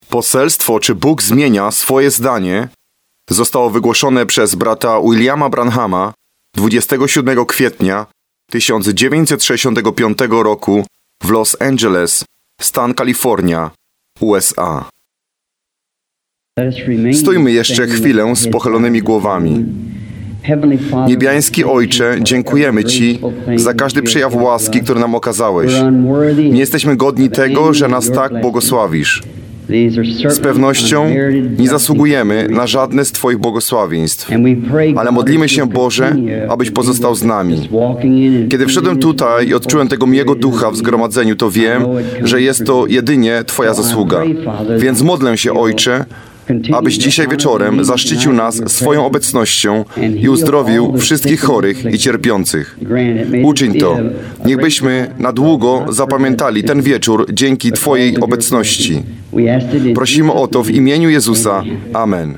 Poselstwo, czy Bóg zmienia swoje zdanie, zostało wygłoszone przez brata Williama Branhama 27 kwietnia 1965 roku w Los Angeles, stan Kalifornia, USA. Stójmy jeszcze chwilę z pochylonymi głowami. Niebiański Ojcze, dziękujemy Ci za każdy przejaw łaski, który nam okazałeś. Nie jesteśmy godni tego, że nas tak błogosławisz. Z pewnością nie zasługujemy na żadne z Twoich błogosławieństw, ale modlimy się, Boże, abyś pozostał z nami. Kiedy wszedłem tutaj i odczułem tego miłego ducha w zgromadzeniu, to wiem, że jest to jedynie Twoja zasługa. Więc modlę się, Ojcze, abyś dzisiaj wieczorem zaszczycił nas swoją obecnością i uzdrowił wszystkich chorych i cierpiących. Uczyń to. Niechbyśmy na długo zapamiętali ten wieczór dzięki Twojej obecności. Prosimy o to w imieniu Jezusa. Amen.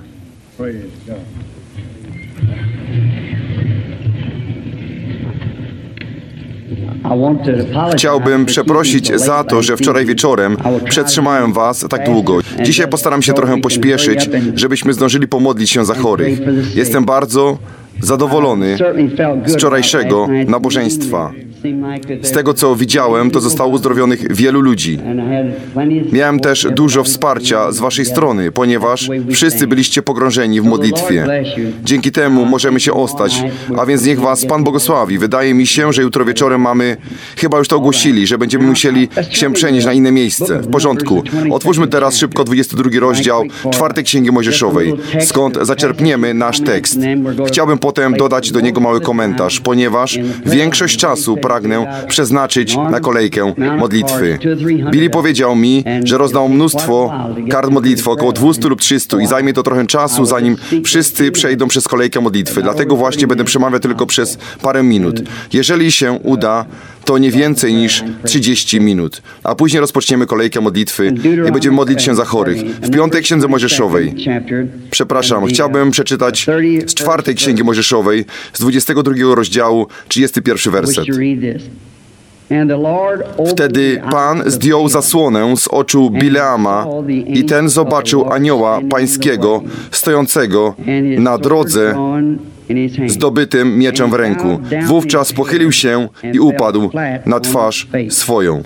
Chciałbym przeprosić za to, że wczoraj wieczorem przetrzymałem Was tak długo. Dzisiaj postaram się trochę pośpieszyć, żebyśmy zdążyli pomodlić się za chorych. Jestem bardzo zadowolony z wczorajszego nabożeństwa. Z tego, co widziałem, to zostało uzdrowionych wielu ludzi. Miałem też dużo wsparcia z Waszej strony, ponieważ wszyscy byliście pogrążeni w modlitwie. Dzięki temu możemy się ostać, a więc niech Was Pan błogosławi. Wydaje mi się, że jutro wieczorem chyba już to ogłosili, że będziemy musieli się przenieść na inne miejsce. W porządku. Otwórzmy teraz szybko 22 rozdział 4 Księgi Mojżeszowej, skąd zaczerpniemy nasz tekst. Chciałbym potem dodać do niego mały komentarz, ponieważ większość czasu pragnę przeznaczyć na kolejkę modlitwy. Billy powiedział mi, że rozdał mnóstwo kart modlitwy, około 200 lub 300 i zajmie to trochę czasu, zanim wszyscy przejdą przez kolejkę modlitwy. Dlatego właśnie będę przemawiał tylko przez parę minut. Jeżeli się uda, to nie więcej niż 30 minut. A później rozpoczniemy kolejkę modlitwy i będziemy modlić się za chorych. W 5 Księdze Mojżeszowej, chciałbym przeczytać z 4 Księgi Mojżeszowej, z 22 rozdziału, 31 werset. Wtedy Pan zdjął zasłonę z oczu Bileama i ten zobaczył anioła pańskiego stojącego na drodze zdobytym mieczem w ręku. Wówczas pochylił się i upadł na twarz swoją.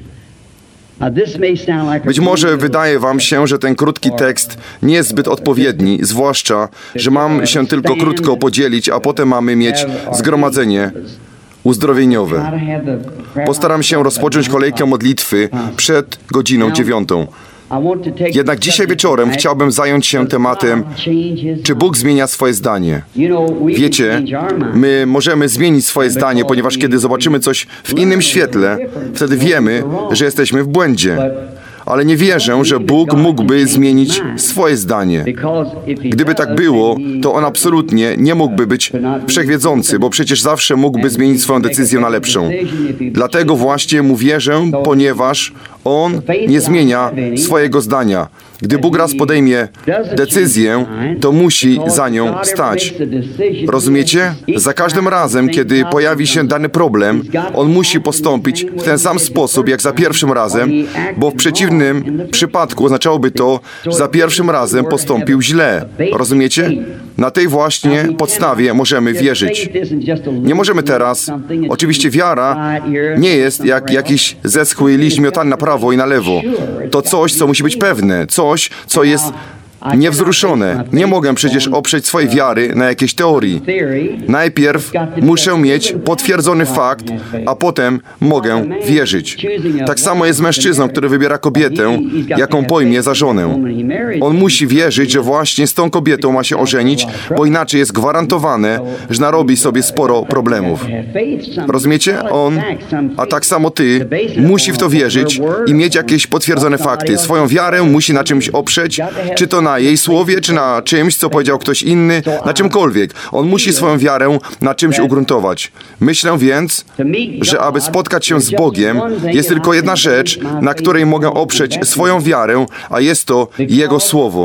Być może wydaje Wam się, że ten krótki tekst nie jest zbyt odpowiedni, zwłaszcza, że mam się tylko krótko podzielić, a potem mamy mieć zgromadzenie uzdrowieniowe. Postaram się rozpocząć kolejkę modlitwy przed godziną 9. Jednak dzisiaj wieczorem chciałbym zająć się tematem, czy Bóg zmienia swoje zdanie. Wiecie, my możemy zmienić swoje zdanie, ponieważ kiedy zobaczymy coś w innym świetle, wtedy wiemy, że jesteśmy w błędzie. Ale nie wierzę, że Bóg mógłby zmienić swoje zdanie. Gdyby tak było, to On absolutnie nie mógłby być wszechwiedzący, bo przecież zawsze mógłby zmienić swoją decyzję na lepszą. Dlatego właśnie Mu wierzę, ponieważ On nie zmienia swojego zdania. Gdy Bóg raz podejmie decyzję, to musi za nią stać. Rozumiecie? Za każdym razem, kiedy pojawi się dany problem, On musi postąpić w ten sam sposób, jak za pierwszym razem, bo w przeciwnym przypadku oznaczałoby to, że za pierwszym razem postąpił źle. Rozumiecie? Na tej właśnie podstawie możemy wierzyć. Nie możemy teraz... Oczywiście wiara nie jest jak jakiś zeschły liść miotany na prawo i na lewo. To coś, co musi być pewne. Coś, co jest niewzruszone. Nie mogę przecież oprzeć swojej wiary na jakiejś teorii. Najpierw muszę mieć potwierdzony fakt, a potem mogę wierzyć. Tak samo jest z mężczyzną, który wybiera kobietę, jaką pojmie za żonę. On musi wierzyć, że właśnie z tą kobietą ma się ożenić, bo inaczej jest gwarantowane, że narobi sobie sporo problemów. Rozumiecie? On, a tak samo ty, musi w to wierzyć i mieć jakieś potwierdzone fakty. Swoją wiarę musi na czymś oprzeć, czy to na jej słowie, czy na czymś, co powiedział ktoś inny, na czymkolwiek. On musi swoją wiarę na czymś ugruntować. Myślę więc, że aby spotkać się z Bogiem, jest tylko jedna rzecz, na której mogę oprzeć swoją wiarę, a jest to Jego Słowo.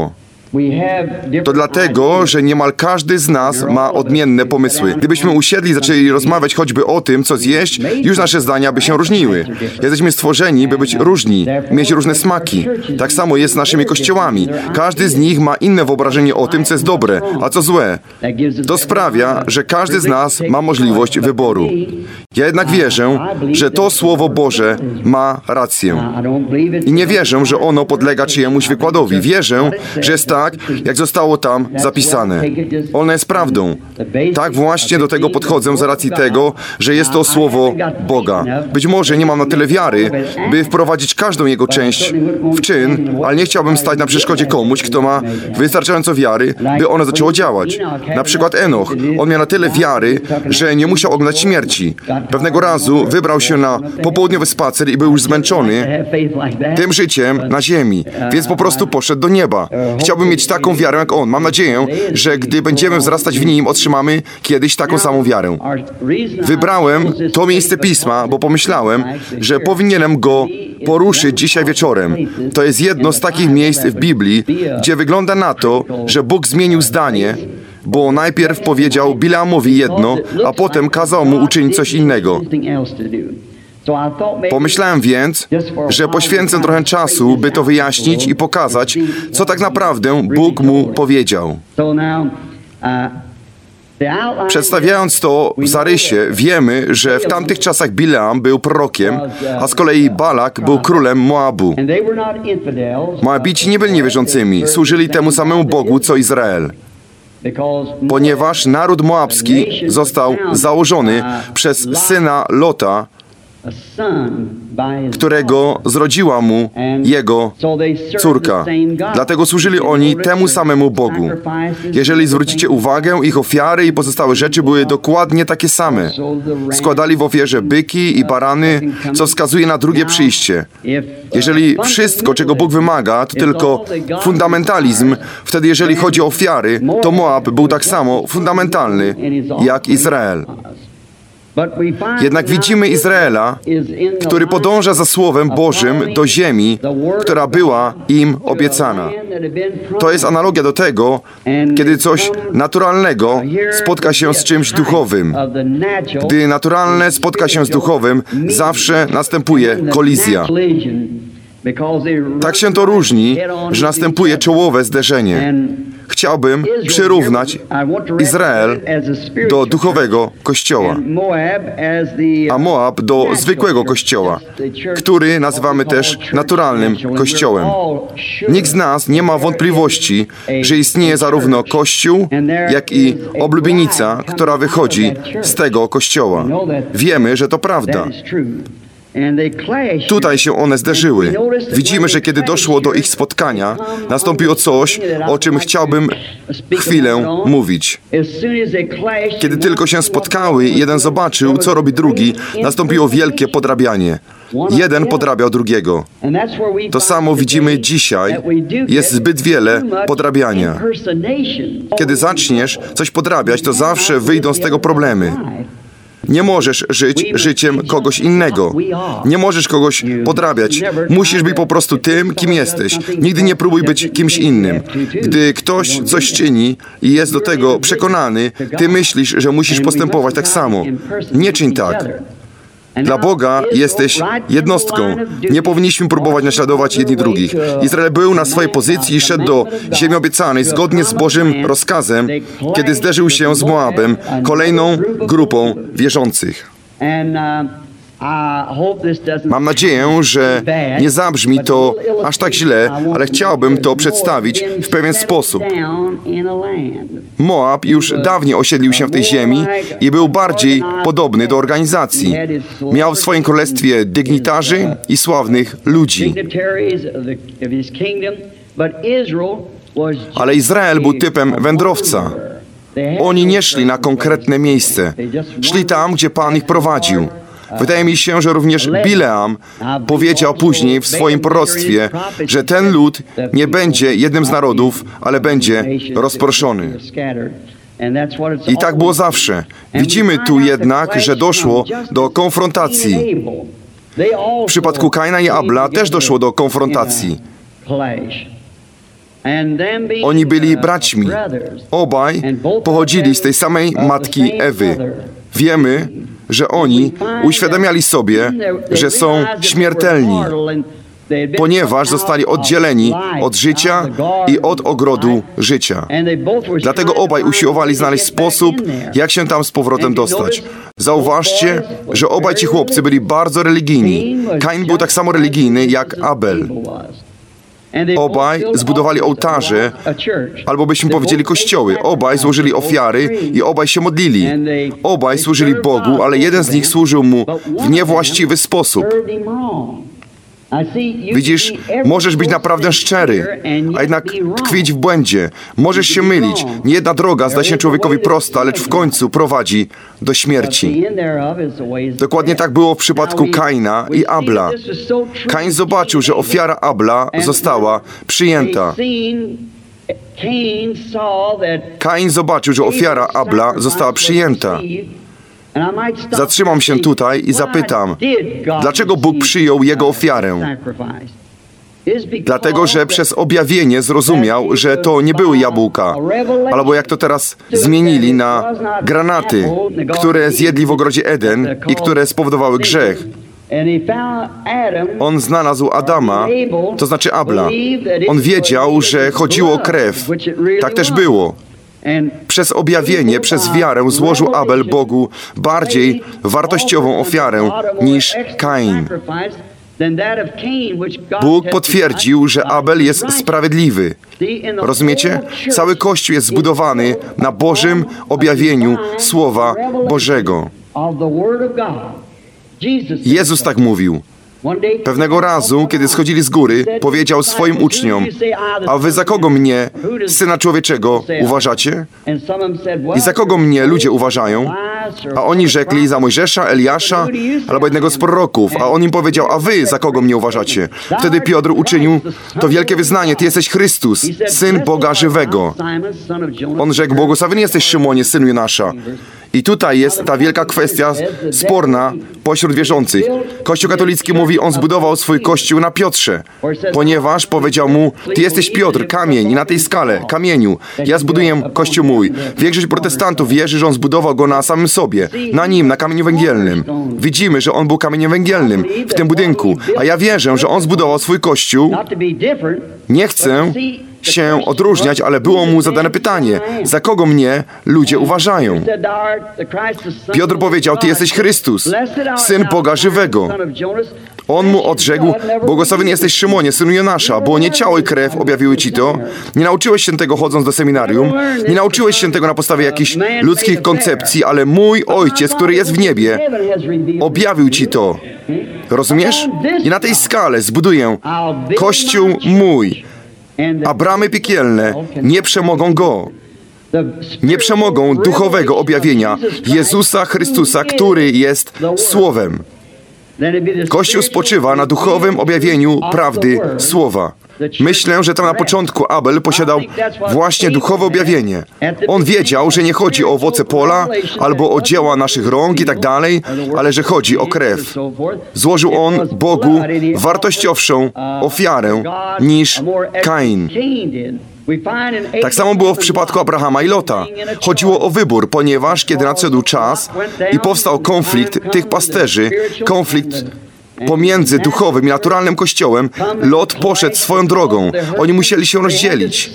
To dlatego, że niemal każdy z nas ma odmienne pomysły. Gdybyśmy usiedli i zaczęli rozmawiać choćby o tym, co zjeść, już nasze zdania by się różniły. Jesteśmy stworzeni, by być różni, mieć różne smaki. Tak samo jest z naszymi kościołami. Każdy z nich ma inne wyobrażenie o tym, co jest dobre, a co złe. To sprawia, że każdy z nas ma możliwość wyboru. Ja jednak wierzę, że to Słowo Boże ma rację. I nie wierzę, że ono podlega czyjemuś wykładowi. Wierzę, że jest tak, jak zostało tam zapisane. Ono jest prawdą. Tak właśnie do tego podchodzę z racji tego, że jest to Słowo Boga. Być może nie mam na tyle wiary, by wprowadzić każdą jego część w czyn, ale nie chciałbym stać na przeszkodzie komuś, kto ma wystarczająco wiary, by ono zaczęło działać. Na przykład Enoch. On miał na tyle wiary, że nie musiał oglądać śmierci. Pewnego razu wybrał się na popołudniowy spacer i był już zmęczony tym życiem na ziemi, więc po prostu poszedł do nieba. Chciałbym mieć taką wiarę jak on. Mam nadzieję, że gdy będziemy wzrastać w nim, otrzymamy kiedyś taką samą wiarę. Wybrałem to miejsce Pisma, bo pomyślałem, że powinienem go poruszyć dzisiaj wieczorem. To jest jedno z takich miejsc w Biblii, gdzie wygląda na to, że Bóg zmienił zdanie, bo najpierw powiedział Bileamowi jedno, a potem kazał mu uczynić coś innego. Pomyślałem więc, że poświęcę trochę czasu, by to wyjaśnić i pokazać, co tak naprawdę Bóg mu powiedział. Przedstawiając to w zarysie, wiemy, że w tamtych czasach Bileam był prorokiem, a z kolei Balak był królem Moabu. Moabici nie byli niewierzącymi, służyli temu samemu Bogu, co Izrael. Ponieważ naród moabski został założony przez syna Lota, którego zrodziła mu jego córka. Dlatego służyli oni temu samemu Bogu. Jeżeli zwrócicie uwagę, ich ofiary i pozostałe rzeczy były dokładnie takie same. Składali w ofierze byki i barany, co wskazuje na drugie przyjście. Jeżeli wszystko, czego Bóg wymaga, to tylko fundamentalizm, wtedy jeżeli chodzi o ofiary, to Moab był tak samo fundamentalny jak Izrael. Jednak widzimy Izraela, który podąża za Słowem Bożym do ziemi, która była im obiecana. To jest analogia do tego, kiedy coś naturalnego spotka się z czymś duchowym. Gdy naturalne spotka się z duchowym, zawsze następuje kolizja. Tak się to różni, że następuje czołowe zderzenie. Chciałbym przyrównać Izrael do duchowego kościoła, a Moab do zwykłego kościoła, który nazywamy też naturalnym kościołem. Nikt z nas nie ma wątpliwości, że istnieje zarówno kościół, jak i oblubienica, która wychodzi z tego kościoła. Wiemy, że to prawda. Tutaj się one zderzyły. Widzimy, że kiedy doszło do ich spotkania, nastąpiło coś, o czym chciałbym chwilę mówić. Kiedy tylko się spotkały i jeden zobaczył, co robi drugi, nastąpiło wielkie podrabianie. Jeden podrabiał drugiego. To samo widzimy dzisiaj. Jest zbyt wiele podrabiania. Kiedy zaczniesz coś podrabiać, to zawsze wyjdą z tego problemy. Nie możesz żyć życiem kogoś innego. Nie możesz kogoś podrabiać. Musisz być po prostu tym, kim jesteś. Nigdy nie próbuj być kimś innym. Gdy ktoś coś czyni i jest do tego przekonany, ty myślisz, że musisz postępować tak samo. Nie czyń tak. Dla Boga jesteś jednostką. Nie powinniśmy próbować naśladować jedni drugich. Izrael był na swojej pozycji i szedł do ziemi obiecanej zgodnie z Bożym rozkazem, kiedy zderzył się z Moabem, kolejną grupą wierzących. Mam nadzieję, że nie zabrzmi to aż tak źle, ale chciałbym to przedstawić w pewien sposób. Moab już dawniej osiedlił się w tej ziemi i był bardziej podobny do organizacji. Miał w swoim królestwie dygnitarzy i sławnych ludzi. Ale Izrael był typem wędrowca. Oni nie szli na konkretne miejsce. Szli tam, gdzie Pan ich prowadził. Wydaje mi się, że również Bileam powiedział później w swoim proroctwie, że ten lud nie będzie jednym z narodów, ale będzie rozproszony. I tak było zawsze. Widzimy tu jednak, że doszło do konfrontacji. W przypadku Kaina i Abla też doszło do konfrontacji. Oni byli braćmi. Obaj pochodzili z tej samej matki Ewy. Wiemy, że oni uświadamiali sobie, że są śmiertelni, ponieważ zostali oddzieleni od życia i od ogrodu życia. Dlatego obaj usiłowali znaleźć sposób, jak się tam z powrotem dostać. Zauważcie, że obaj ci chłopcy byli bardzo religijni. Kain był tak samo religijny jak Abel. Obaj zbudowali ołtarze, albo byśmy powiedzieli kościoły. Obaj złożyli ofiary i obaj się modlili. Obaj służyli Bogu, ale jeden z nich służył Mu w niewłaściwy sposób. Widzisz, możesz być naprawdę szczery, a jednak tkwić w błędzie. Możesz się mylić. Nie jedna droga zda się człowiekowi prosta, lecz w końcu prowadzi do śmierci. Dokładnie tak było w przypadku Kaina i Abla. Kain zobaczył, że ofiara Abla została przyjęta. Kain zobaczył, że ofiara Abla została przyjęta. Zatrzymam się tutaj i zapytam, dlaczego Bóg przyjął jego ofiarę? Dlatego, że przez objawienie zrozumiał, że to nie były jabłka, albo jak to teraz zmienili na granaty, które zjedli w ogrodzie Eden i które spowodowały grzech. On znalazł Adama, to znaczy Abla. On wiedział, że chodziło o krew. Tak też było. Przez objawienie, przez wiarę złożył Abel Bogu bardziej wartościową ofiarę niż Kain. Bóg potwierdził, że Abel jest sprawiedliwy. Rozumiecie? Cały Kościół jest zbudowany na Bożym objawieniu Słowa Bożego. Jezus tak mówił. Pewnego razu, kiedy schodzili z góry, powiedział swoim uczniom, a wy za kogo mnie, Syna Człowieczego, uważacie? I za kogo mnie ludzie uważają? A oni rzekli, za Mojżesza, Eliasza, albo jednego z proroków. A on im powiedział, a wy za kogo mnie uważacie? Wtedy Piotr uczynił to wielkie wyznanie, ty jesteś Chrystus, Syn Boga żywego. On rzekł, błogosławiony jesteś, Szymonie, synu Jonasza. I tutaj jest ta wielka kwestia sporna pośród wierzących. Kościół katolicki mówi, on zbudował swój kościół na Piotrze, ponieważ powiedział mu, ty jesteś Piotr, kamień, i na tej skale, kamieniu, ja zbuduję kościół mój. Większość protestantów wierzy, że on zbudował go na samym sobie, na nim, na kamieniu węgielnym. Widzimy, że on był kamieniem węgielnym w tym budynku, a ja wierzę, że on zbudował swój kościół. Nie chcę się odróżniać, ale było mu zadane pytanie, za kogo mnie ludzie uważają? Piotr powiedział, ty jesteś Chrystus, Syn Boga żywego. On mu odrzekł, błogosławiony jesteś, Szymonie, synu Jonasza, bo nie ciało i krew objawiły ci to. Nie nauczyłeś się tego chodząc do seminarium, nie nauczyłeś się tego na podstawie jakichś ludzkich koncepcji, ale mój Ojciec, który jest w niebie, objawił ci to. Rozumiesz? I na tej skale zbuduję Kościół mój, a bramy piekielne nie przemogą go. Nie przemogą duchowego objawienia Jezusa Chrystusa, który jest Słowem. Kościół spoczywa na duchowym objawieniu prawdy Słowa. Myślę, że tam na początku Abel posiadał właśnie duchowe objawienie. On wiedział, że nie chodzi o owoce pola albo o dzieła naszych rąk i tak dalej, ale że chodzi o krew. Złożył on Bogu wartościowszą ofiarę niż Kain. Tak samo było w przypadku Abrahama i Lota. Chodziło o wybór, ponieważ kiedy nadszedł czas i powstał konflikt tych pasterzy, konflikt pomiędzy duchowym i naturalnym kościołem, Lot poszedł swoją drogą. Oni musieli się rozdzielić.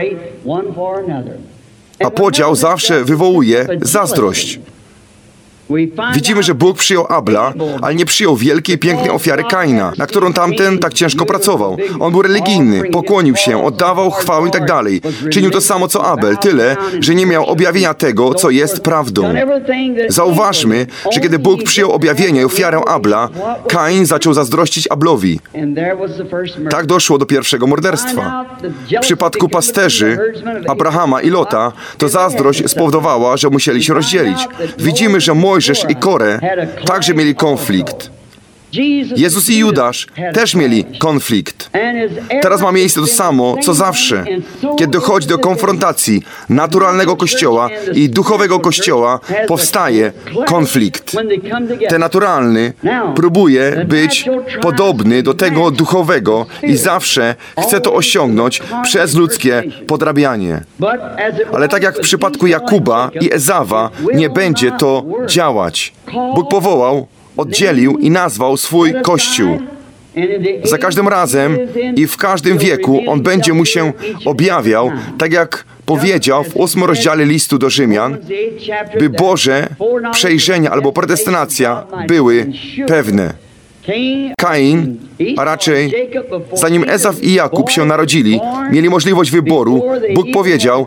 A podział zawsze wywołuje zazdrość. Widzimy, że Bóg przyjął Abla, ale nie przyjął wielkiej, pięknej ofiary Kaina, na którą tamten tak ciężko pracował. On był religijny, pokłonił się, oddawał chwałę i tak dalej. Czynił to samo co Abel, tyle, że nie miał objawienia tego, co jest prawdą. Zauważmy, że kiedy Bóg przyjął objawienie i ofiarę Abla, Kain zaczął zazdrościć Ablowi. Tak doszło do pierwszego morderstwa. W przypadku pasterzy Abrahama i Lota, to zazdrość spowodowała, że musieli się rozdzielić. Widzimy, że Mojżesz i Korę także mieli konflikt. Jezus i Judasz też mieli konflikt. Teraz ma miejsce to samo, co zawsze. Kiedy dochodzi do konfrontacji naturalnego Kościoła i duchowego Kościoła, powstaje konflikt. Ten naturalny próbuje być podobny do tego duchowego i zawsze chce to osiągnąć przez ludzkie podrabianie. Ale tak jak w przypadku Jakuba i Ezawa, nie będzie to działać. Bóg powołał, oddzielił i nazwał swój Kościół. Za każdym razem i w każdym wieku On będzie mu się objawiał, tak jak powiedział w 8 rozdziale listu do Rzymian, by Boże przejrzenia albo predestynacja były pewne. Kain, a raczej zanim Ezaw i Jakub się narodzili, mieli możliwość wyboru. Bóg powiedział,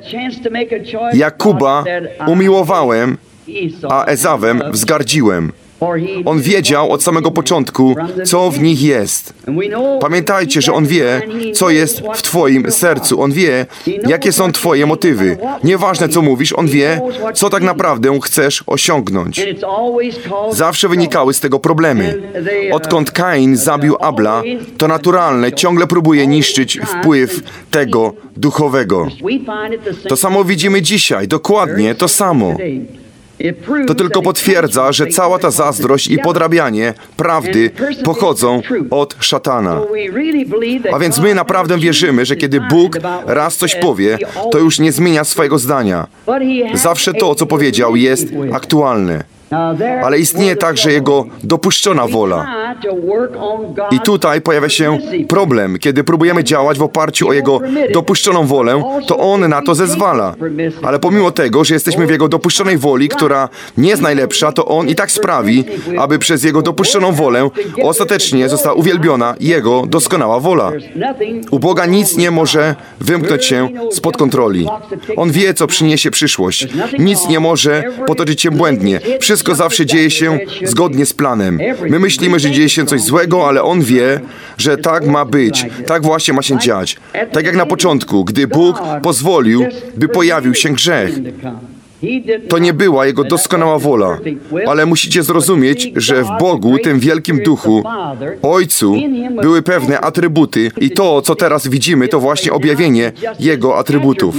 Jakuba umiłowałem, a Ezawem wzgardziłem. On wiedział od samego początku, co w nich jest. Pamiętajcie, że On wie, co jest w Twoim sercu. On wie, jakie są Twoje motywy. Nieważne, co mówisz, On wie, co tak naprawdę chcesz osiągnąć. Zawsze wynikały z tego problemy. Odkąd Kain zabił Abla, to naturalne ciągle próbuje niszczyć wpływ tego duchowego. To samo widzimy dzisiaj, dokładnie to samo. To tylko potwierdza, że cała ta zazdrość i podrabianie prawdy pochodzą od szatana. A więc my naprawdę wierzymy, że kiedy Bóg raz coś powie, to już nie zmienia swojego zdania. Zawsze to, co powiedział, jest aktualne. Ale istnieje także Jego dopuszczona wola. I tutaj pojawia się problem. Kiedy próbujemy działać w oparciu o Jego dopuszczoną wolę, to On na to zezwala. Ale pomimo tego, że jesteśmy w Jego dopuszczonej woli, która nie jest najlepsza, to On i tak sprawi, aby przez Jego dopuszczoną wolę ostatecznie została uwielbiona Jego doskonała wola. U Boga nic nie może wymknąć się spod kontroli. On wie, co przyniesie przyszłość. Nic nie może potoczyć się błędnie. Wszystko zawsze dzieje się zgodnie z planem. My myślimy, że dzieje się coś złego, ale On wie, że tak ma być. Tak właśnie ma się dziać. Tak jak na początku, gdy Bóg pozwolił, by pojawił się grzech. To nie była Jego doskonała wola. Ale musicie zrozumieć, że w Bogu, tym wielkim duchu, Ojcu, były pewne atrybuty i to, co teraz widzimy, to właśnie objawienie Jego atrybutów.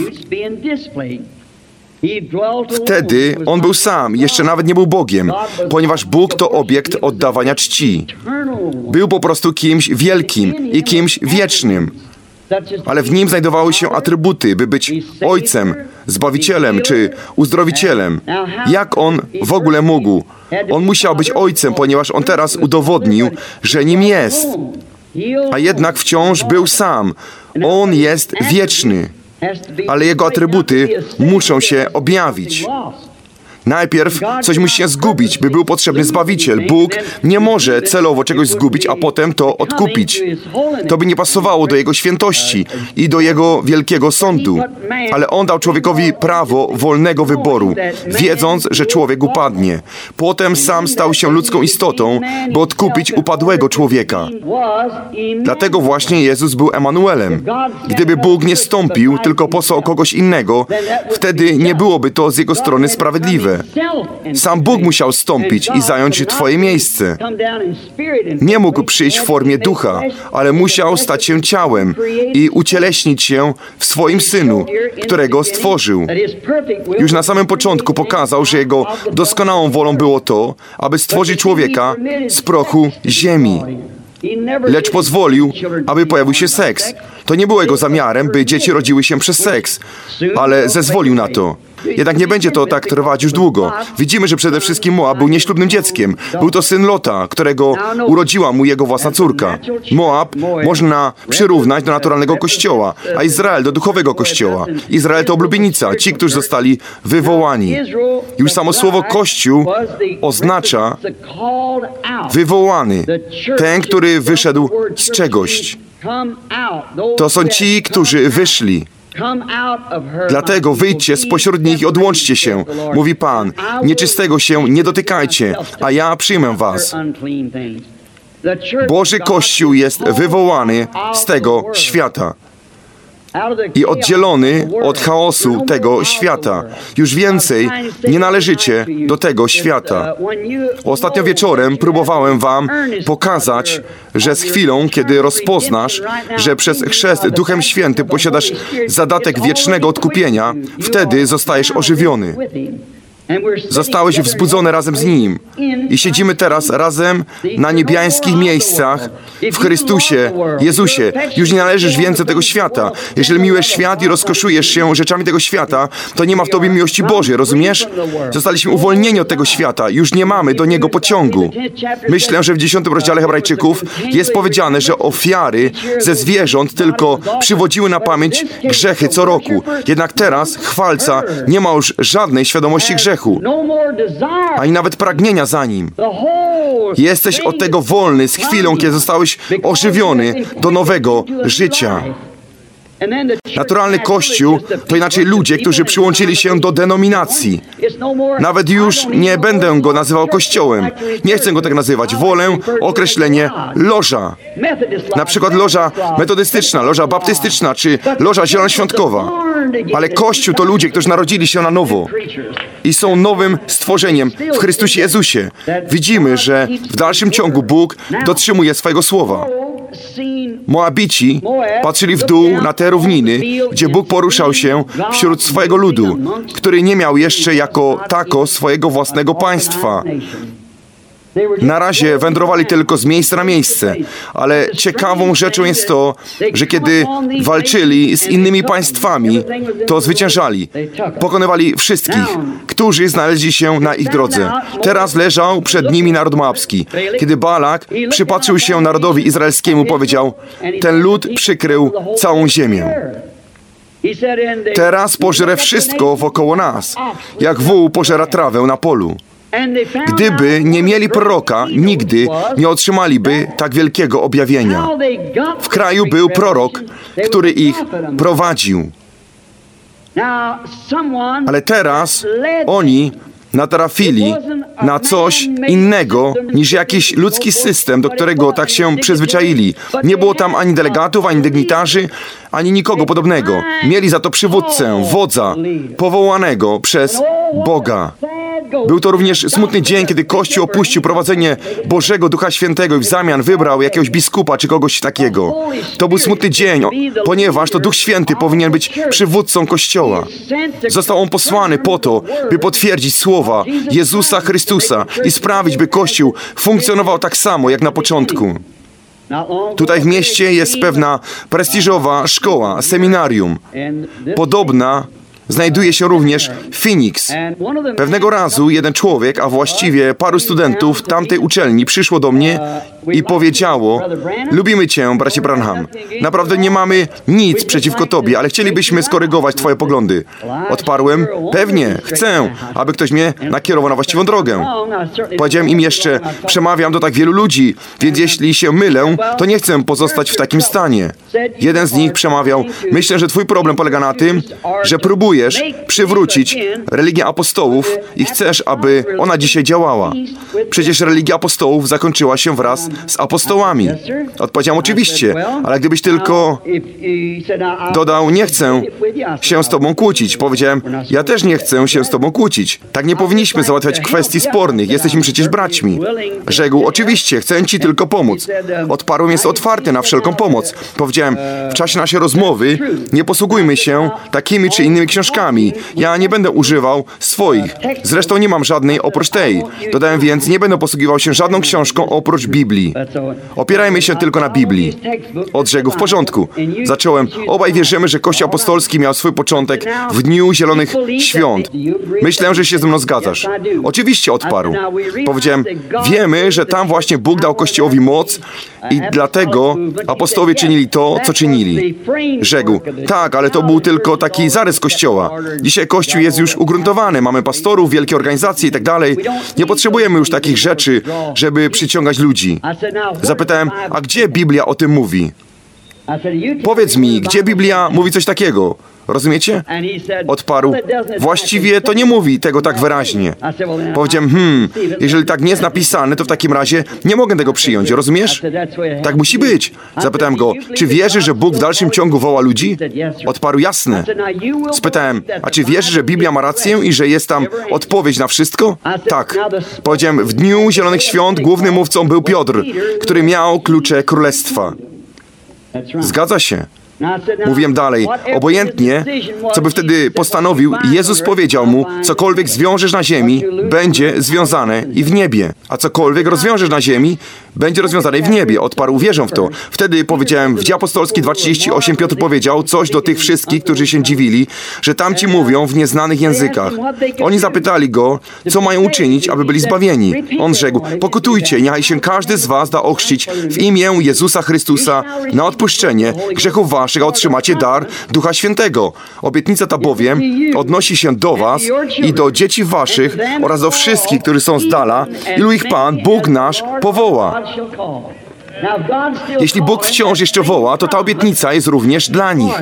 Wtedy On był sam, jeszcze nawet nie był Bogiem, ponieważ Bóg to obiekt oddawania czci. Był po prostu kimś wielkim i kimś wiecznym. Ale w Nim znajdowały się atrybuty, by być Ojcem, Zbawicielem czy Uzdrowicielem. Jak On w ogóle mógł? On musiał być Ojcem, ponieważ On teraz udowodnił, że Nim jest. A jednak wciąż był sam. On jest wieczny. Ale Jego atrybuty muszą się objawić. Najpierw coś musi się zgubić, by był potrzebny Zbawiciel. Bóg nie może celowo czegoś zgubić, a potem to odkupić. To by nie pasowało do Jego świętości i do Jego wielkiego sądu. Ale On dał człowiekowi prawo wolnego wyboru, wiedząc, że człowiek upadnie. Potem sam stał się ludzką istotą, by odkupić upadłego człowieka. Dlatego właśnie Jezus był Emanuelem. Gdyby Bóg nie stąpił, tylko posłał kogoś innego, wtedy nie byłoby to z Jego strony sprawiedliwe. Sam Bóg musiał stąpić i zająć Twoje miejsce. Nie mógł przyjść w formie ducha, ale musiał stać się ciałem i ucieleśnić się w swoim Synu, którego stworzył. Już na samym początku pokazał, że Jego doskonałą wolą było to, aby stworzyć człowieka z prochu ziemi. Lecz pozwolił, aby pojawił się seks. To nie było Jego zamiarem, by dzieci rodziły się przez seks, ale zezwolił na to. Jednak nie będzie to tak trwać już długo. Widzimy, że przede wszystkim Moab był nieślubnym dzieckiem. Był to syn Lota, którego urodziła mu jego własna córka. Moab można przyrównać do naturalnego kościoła, a Izrael do duchowego kościoła. Izrael to oblubienica, ci, którzy zostali wywołani. Już samo słowo Kościół oznacza wywołany, ten, który wyszedł z czegoś. To są ci, którzy wyszli. Dlatego wyjdźcie spośród nich i odłączcie się, mówi Pan. Nieczystego się nie dotykajcie, a ja przyjmę was. Boży Kościół jest wywołany z tego świata. i oddzielony od chaosu tego świata. Już więcej nie należycie do tego świata. Ostatnio wieczorem próbowałem wam pokazać, że z chwilą, kiedy rozpoznasz, że przez chrzest Duchem Świętym posiadasz zadatek wiecznego odkupienia, wtedy zostajesz ożywiony. Zostałeś wzbudzony razem z Nim i siedzimy teraz razem na niebiańskich miejscach w Chrystusie, Jezusie. Już nie należysz więcej do tego świata. Jeżeli miłujesz świat i rozkoszujesz się rzeczami tego świata, to nie ma w tobie miłości Bożej, rozumiesz? Zostaliśmy uwolnieni od tego świata. Już nie mamy do niego pociągu. Myślę, że w 10 rozdziale Hebrajczyków jest powiedziane, że ofiary ze zwierząt tylko przywodziły na pamięć grzechy co roku. Jednak teraz chwalca nie ma już żadnej świadomości grzechu, ani nawet pragnienia za nim. Jesteś od tego wolny z chwilą, kiedy zostałeś ożywiony do nowego życia. Naturalny Kościół to inaczej ludzie, którzy przyłączyli się do denominacji. Nawet już nie będę go nazywał Kościołem. Nie chcę go tak nazywać. Wolę określenie loża. Na przykład loża metodystyczna, loża baptystyczna czy loża zielonoświątkowa. Ale Kościół to ludzie, którzy narodzili się na nowo i są nowym stworzeniem w Chrystusie Jezusie. Widzimy, że w dalszym ciągu Bóg dotrzymuje swojego słowa. Moabici patrzyli w dół na te równiny, gdzie Bóg poruszał się wśród swojego ludu, który nie miał jeszcze jako tako swojego własnego państwa. Na razie wędrowali tylko z miejsca na miejsce, ale ciekawą rzeczą jest to, że kiedy walczyli z innymi państwami, to zwyciężali. Pokonywali wszystkich, którzy znaleźli się na ich drodze. Teraz leżał przed nimi naród moabski. Kiedy Balak przypatrzył się narodowi izraelskiemu, powiedział: ten lud przykrył całą ziemię. Teraz pożre wszystko wokoło nas, jak wół pożera trawę na polu. Gdyby nie mieli proroka, nigdy nie otrzymaliby tak wielkiego objawienia. W kraju był prorok, który ich prowadził. Ale teraz oni natrafili na coś innego niż jakiś ludzki system, do którego tak się przyzwyczaili. Nie było tam ani delegatów, ani dygnitarzy, ani nikogo podobnego. Mieli za to przywódcę, wodza, powołanego przez Boga. Był to również smutny dzień, kiedy Kościół opuścił prowadzenie Bożego Ducha Świętego i w zamian wybrał jakiegoś biskupa czy kogoś takiego. To był smutny dzień, ponieważ to Duch Święty powinien być przywódcą Kościoła. Został on posłany po to, by potwierdzić słowa Jezusa Chrystusa i sprawić, by Kościół funkcjonował tak samo jak na początku. Tutaj w mieście jest pewna prestiżowa szkoła, seminarium. Podobna znajduje się również Phoenix. Pewnego razu jeden człowiek, a właściwie paru studentów tamtej uczelni przyszło do mnie i powiedziało: lubimy Cię, bracie Branham. Naprawdę nie mamy nic przeciwko Tobie, ale chcielibyśmy skorygować Twoje poglądy. Odparłem: pewnie, chcę, aby ktoś mnie nakierował na właściwą drogę. Powiedziałem im jeszcze: przemawiam do tak wielu ludzi, więc jeśli się mylę, to nie chcę pozostać w takim stanie. Jeden z nich przemawiał: myślę, że Twój problem polega na tym, że próbujesz przywrócić religię apostołów i chcesz, aby ona dzisiaj działała. Przecież religia apostołów zakończyła się wraz z apostołami. Odpowiedziałem: oczywiście, ale gdybyś tylko dodał: nie chcę się z Tobą kłócić. Powiedziałem: ja też nie chcę się z Tobą kłócić. Tak nie powinniśmy załatwiać kwestii spornych. Jesteśmy przecież braćmi. Rzekł: oczywiście, chcę Ci tylko pomóc. Odparłem: jest otwarty na wszelką pomoc. Powiedziałem: w czasie naszej rozmowy nie posługujmy się takimi czy innymi książkami. Ja nie będę używał swoich. Zresztą nie mam żadnej oprócz tej. Dodałem więc: nie będę posługiwał się żadną książką oprócz Biblii. Opierajmy się tylko na Biblii. Odrzekł: w porządku. Zacząłem: obaj wierzymy, że Kościół apostolski miał swój początek w Dniu Zielonych Świąt. Myślę, że się ze mną zgadzasz. Oczywiście, odparł. Powiedziałem: wiemy, że tam właśnie Bóg dał Kościołowi moc i dlatego apostołowie czynili to, co czynili. Rzekł: tak, ale to był tylko taki zarys Kościoła. Dzisiaj Kościół jest już ugruntowany. Mamy pastorów, wielkie organizacje i tak dalej. Nie potrzebujemy już takich rzeczy, żeby przyciągać ludzi. Zapytałem: a gdzie Biblia o tym mówi? Powiedz mi, gdzie Biblia mówi coś takiego? Rozumiecie? Odparł, właściwie to nie mówi tego tak wyraźnie. Powiedziałem, jeżeli tak nie jest napisane, to w takim razie nie mogę tego przyjąć, rozumiesz? Tak musi być. Zapytałem go, czy wierzysz, że Bóg w dalszym ciągu woła ludzi? Odparł, jasne. Spytałem, a czy wierzysz, że Biblia ma rację i że jest tam odpowiedź na wszystko? Tak. Powiedziałem, w dniu Zielonych Świąt głównym mówcą był Piotr, który miał klucze królestwa. Zgadza się. Mówiłem dalej, obojętnie, co by wtedy postanowił, Jezus powiedział mu, cokolwiek zwiążesz na ziemi, będzie związane i w niebie, a cokolwiek rozwiążesz na ziemi, będzie rozwiązane i w niebie. Odparł, wierzę w to. Wtedy powiedziałem, w Dzieje Apostolskie 2:38 Piotr powiedział coś do tych wszystkich, którzy się dziwili, że tamci mówią w nieznanych językach. Oni zapytali go, co mają uczynić, aby byli zbawieni. On rzekł, pokutujcie, niechaj się każdy z was da ochrzcić w imię Jezusa Chrystusa na odpuszczenie grzechów waszych, a otrzymacie dar Ducha Świętego. Obietnica ta bowiem odnosi się do was i do dzieci waszych oraz do wszystkich, którzy są z dala, ilu ich Pan, Bóg nasz, powoła. Jeśli Bóg wciąż jeszcze woła, to ta obietnica jest również dla nich.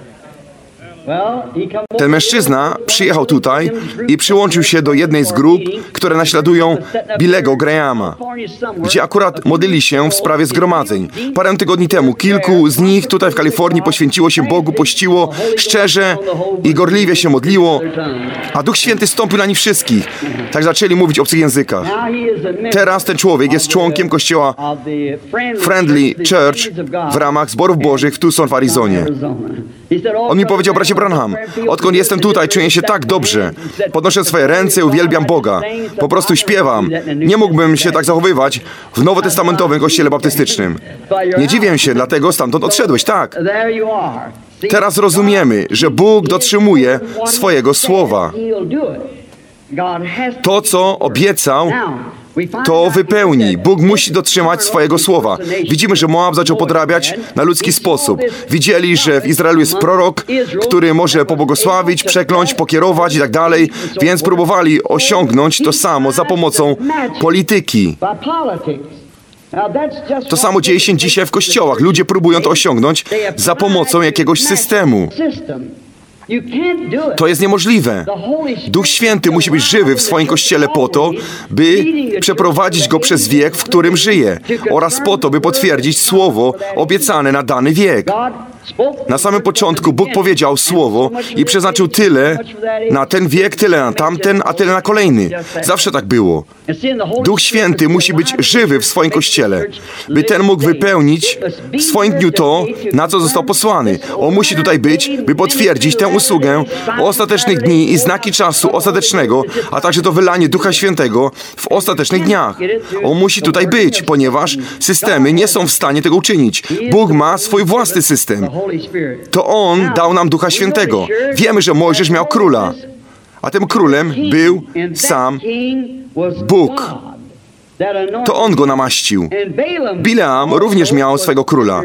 Ten mężczyzna przyjechał tutaj i przyłączył się do jednej z grup, które naśladują Billego Grahama, gdzie akurat modlili się w sprawie zgromadzeń. Parę tygodni temu kilku z nich tutaj w Kalifornii poświęciło się Bogu, pościło szczerze i gorliwie się modliło, a Duch Święty stąpił na nich wszystkich. Tak zaczęli mówić w obcych językach. Teraz ten człowiek jest członkiem kościoła Friendly Church w ramach Zborów Bożych w Tucson w Arizonie. On mi powiedział, bracie Branham, odkąd jestem tutaj, czuję się tak dobrze. Podnoszę swoje ręce, uwielbiam Boga. Po prostu śpiewam. Nie mógłbym się tak zachowywać w nowotestamentowym kościele baptystycznym. Nie dziwię się, dlatego stamtąd odszedłeś, tak. Teraz rozumiemy, że Bóg dotrzymuje swojego słowa. To, co obiecał, to wypełni. Bóg musi dotrzymać swojego słowa. Widzimy, że Moab zaczął podrabiać na ludzki sposób. Widzieli, że w Izraelu jest prorok, który może pobłogosławić, przekląć, pokierować i tak dalej, więc próbowali osiągnąć to samo za pomocą polityki. To samo dzieje się dzisiaj w kościołach. Ludzie próbują to osiągnąć za pomocą jakiegoś systemu. To jest niemożliwe. Duch Święty musi być żywy w swoim Kościele po to, by przeprowadzić go przez wiek, w którym żyje, oraz po to, by potwierdzić słowo obiecane na dany wiek. Na samym początku Bóg powiedział słowo i przeznaczył tyle na ten wiek, tyle na tamten, a tyle na kolejny. Zawsze tak było. Duch Święty musi być żywy w swoim Kościele, by ten mógł wypełnić w swoim dniu to, na co został posłany. On musi tutaj być, by potwierdzić tę usługę ostatecznych dni i znaki czasu ostatecznego, a także to wylanie Ducha Świętego w ostatecznych dniach. On musi tutaj być, ponieważ systemy nie są w stanie tego uczynić. Bóg ma swój własny system. To On dał nam Ducha Świętego. Wiemy, że Mojżesz miał króla, a tym królem był sam Bóg. To On go namaścił. Bileam również miał swego króla,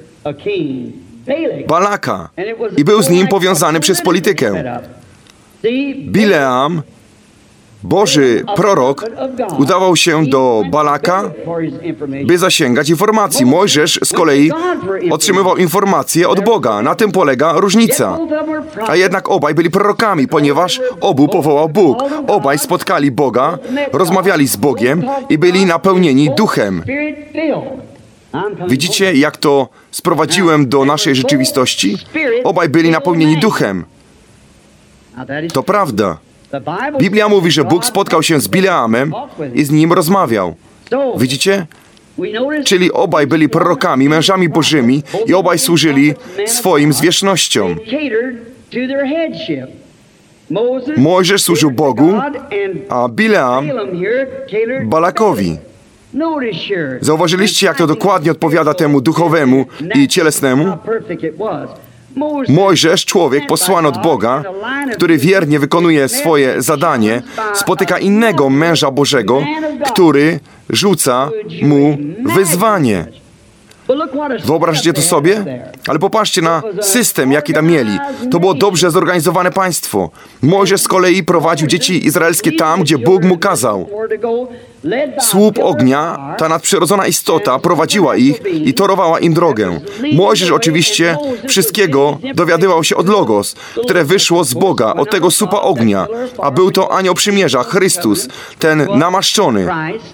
Balaka, i był z nim powiązany przez politykę. Bileam, Boży prorok, udawał się do Balaka, by zasięgać informacji. Mojżesz z kolei otrzymywał informacje od Boga. Na tym polega różnica. A jednak obaj byli prorokami, ponieważ obu powołał Bóg. Obaj spotkali Boga, rozmawiali z Bogiem i byli napełnieni Duchem. Widzicie, jak to sprowadziłem do naszej rzeczywistości? Obaj byli napełnieni Duchem. To prawda. Biblia mówi, że Bóg spotkał się z Bileamem i z nim rozmawiał. Widzicie? Czyli obaj byli prorokami, mężami bożymi i obaj służyli swoim zwierzchnościom. Mojżesz służył Bogu, a Bileam Balakowi. Zauważyliście, jak to dokładnie odpowiada temu duchowemu i cielesnemu? Mojżesz, człowiek posłany od Boga, który wiernie wykonuje swoje zadanie, spotyka innego męża Bożego, który rzuca mu wyzwanie. Wyobraźcie to sobie? Ale popatrzcie na system, jaki tam mieli. To było dobrze zorganizowane państwo. Mojżesz z kolei prowadził dzieci izraelskie tam, gdzie Bóg mu kazał. Słup ognia, ta nadprzyrodzona istota, prowadziła ich i torowała im drogę. Mojżesz oczywiście wszystkiego dowiadywał się od Logos, które wyszło z Boga, od tego słupa ognia, a był to anioł przymierza, Chrystus, ten namaszczony.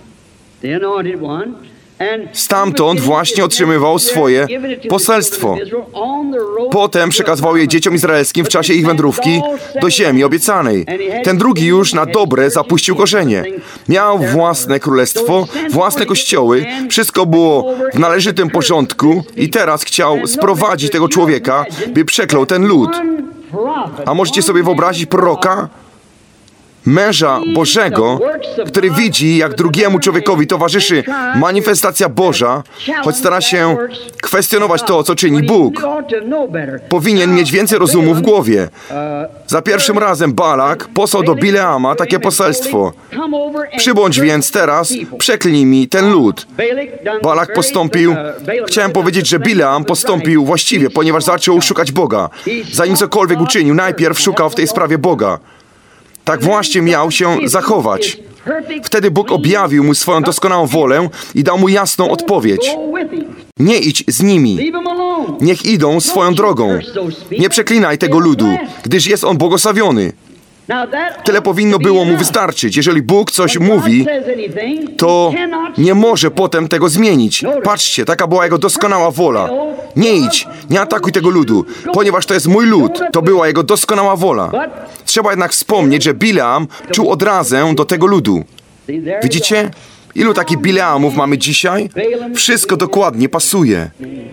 Stamtąd właśnie otrzymywał swoje poselstwo. Potem przekazywał je dzieciom izraelskim w czasie ich wędrówki do ziemi obiecanej. Ten drugi już na dobre zapuścił korzenie. Miał własne królestwo, własne kościoły, wszystko było w należytym porządku i teraz chciał sprowadzić tego człowieka, by przeklął ten lud. A możecie sobie wyobrazić proroka? Męża Bożego, który widzi, jak drugiemu człowiekowi towarzyszy manifestacja Boża, choć stara się kwestionować to, co czyni Bóg. Powinien mieć więcej rozumu w głowie. Za pierwszym razem Balak posłał do Bileama takie poselstwo. Przybądź więc teraz, przeklnij mi ten lud. Balak postąpił, chciałem powiedzieć, że Bileam postąpił właściwie, ponieważ zaczął szukać Boga. Zanim cokolwiek uczynił, najpierw szukał w tej sprawie Boga. Tak właśnie miał się zachować. Wtedy Bóg objawił mu swoją doskonałą wolę i dał mu jasną odpowiedź. Nie idź z nimi. Niech idą swoją drogą. Nie przeklinaj tego ludu, gdyż jest on błogosławiony. Tyle powinno było mu wystarczyć. Jeżeli Bóg coś mówi, to nie może potem tego zmienić. Patrzcie, taka była jego doskonała wola. Nie idź, nie atakuj tego ludu, ponieważ to jest mój lud. To była jego doskonała wola. Trzeba jednak wspomnieć, że Bileam czuł odrazę do tego ludu. Widzicie? Ilu takich Bileamów mamy dzisiaj? Wszystko dokładnie pasuje.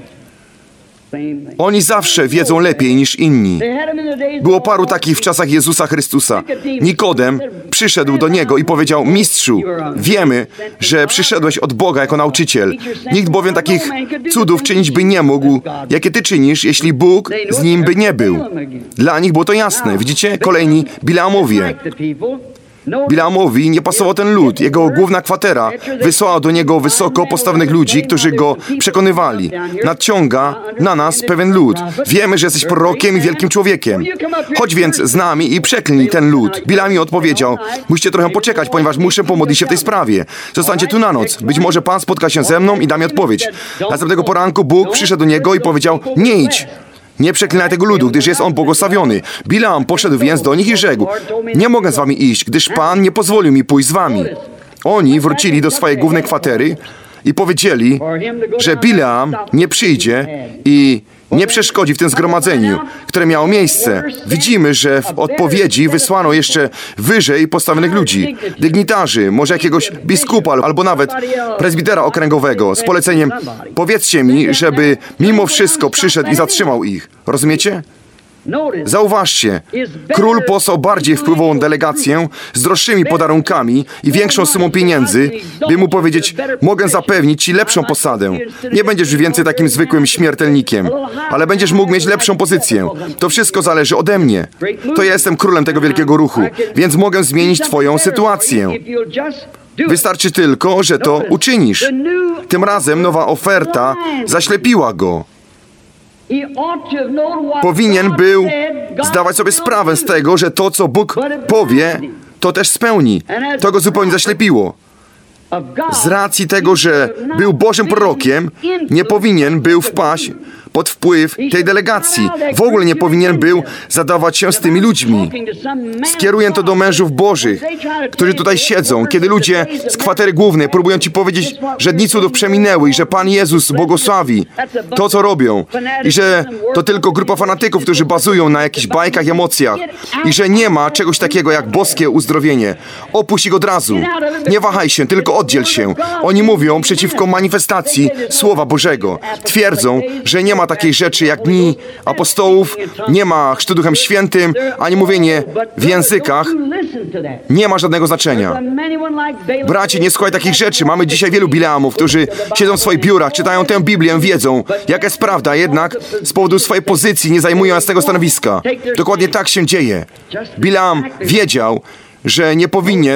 Oni zawsze wiedzą lepiej niż inni. Było paru takich w czasach Jezusa Chrystusa. Nikodem przyszedł do Niego i powiedział: Mistrzu, wiemy, że przyszedłeś od Boga jako nauczyciel. Nikt bowiem takich cudów czynić by nie mógł, jakie Ty czynisz, jeśli Bóg z nim by nie był. Dla nich było to jasne. Widzicie? Kolejni Bileamowie. Bileamowi nie pasował ten lud. Jego główna kwatera wysłała do niego wysoko postawionych ludzi, którzy go przekonywali. Nadciąga na nas pewien lud. Wiemy, że jesteś prorokiem i wielkim człowiekiem. Chodź więc z nami i przeklnij ten lud. Bileam mi odpowiedział: musicie trochę poczekać, ponieważ muszę pomodlić się w tej sprawie. Zostańcie tu na noc. Być może Pan spotka się ze mną i da mi odpowiedź. Następnego poranku Bóg przyszedł do niego i powiedział: nie idź. Nie przeklinaj tego ludu, gdyż jest on błogosławiony. Bileam poszedł więc do nich i rzekł: nie mogę z wami iść, gdyż Pan nie pozwolił mi pójść z wami. Oni wrócili do swojej głównej kwatery i powiedzieli, że Bileam nie przyjdzie i nie przeszkodzi w tym zgromadzeniu, które miało miejsce. Widzimy, że w odpowiedzi wysłano jeszcze wyżej postawionych ludzi, dygnitarzy, może jakiegoś biskupa albo nawet prezbitera okręgowego z poleceniem: powiedzcie mi, żeby mimo wszystko przyszedł i zatrzymał ich. Rozumiecie? Zauważcie, król posłał bardziej wpływową delegację z droższymi podarunkami i większą sumą pieniędzy, by mu powiedzieć: mogę zapewnić ci lepszą posadę. Nie będziesz już więcej takim zwykłym śmiertelnikiem, ale będziesz mógł mieć lepszą pozycję. To wszystko zależy ode mnie. To ja jestem królem tego wielkiego ruchu, więc mogę zmienić twoją sytuację. Wystarczy tylko, że to uczynisz. Tym razem nowa oferta zaślepiła go. Powinien był zdawać sobie sprawę z tego, że to, co Bóg powie, to też spełni. To go zupełnie zaślepiło. Z racji tego, że był Bożym prorokiem, nie powinien był wpaść pod wpływ tej delegacji. W ogóle nie powinien był zadawać się z tymi ludźmi. Skieruję to do mężów Bożych, którzy tutaj siedzą, kiedy ludzie z kwatery głównej próbują ci powiedzieć, że dni cudów przeminęły i że Pan Jezus błogosławi to, co robią, i że to tylko grupa fanatyków, którzy bazują na jakichś bajkach, emocjach, i że nie ma czegoś takiego jak boskie uzdrowienie. Opuść ich od razu. Nie wahaj się, tylko oddziel się. Oni mówią przeciwko manifestacji Słowa Bożego. Twierdzą, że nie ma takiej rzeczy jak dni apostołów, nie ma chrztu Duchem Świętym, ani mówienie w językach. Nie ma żadnego znaczenia. Bracie, nie słuchaj takich rzeczy. Mamy dzisiaj wielu Bileamów, którzy siedzą w swoich biurach, czytają tę Biblię, wiedzą, jaka jest prawda, jednak z powodu swojej pozycji nie zajmują jasnego stanowiska. Dokładnie tak się dzieje. Bileam wiedział, że nie powinien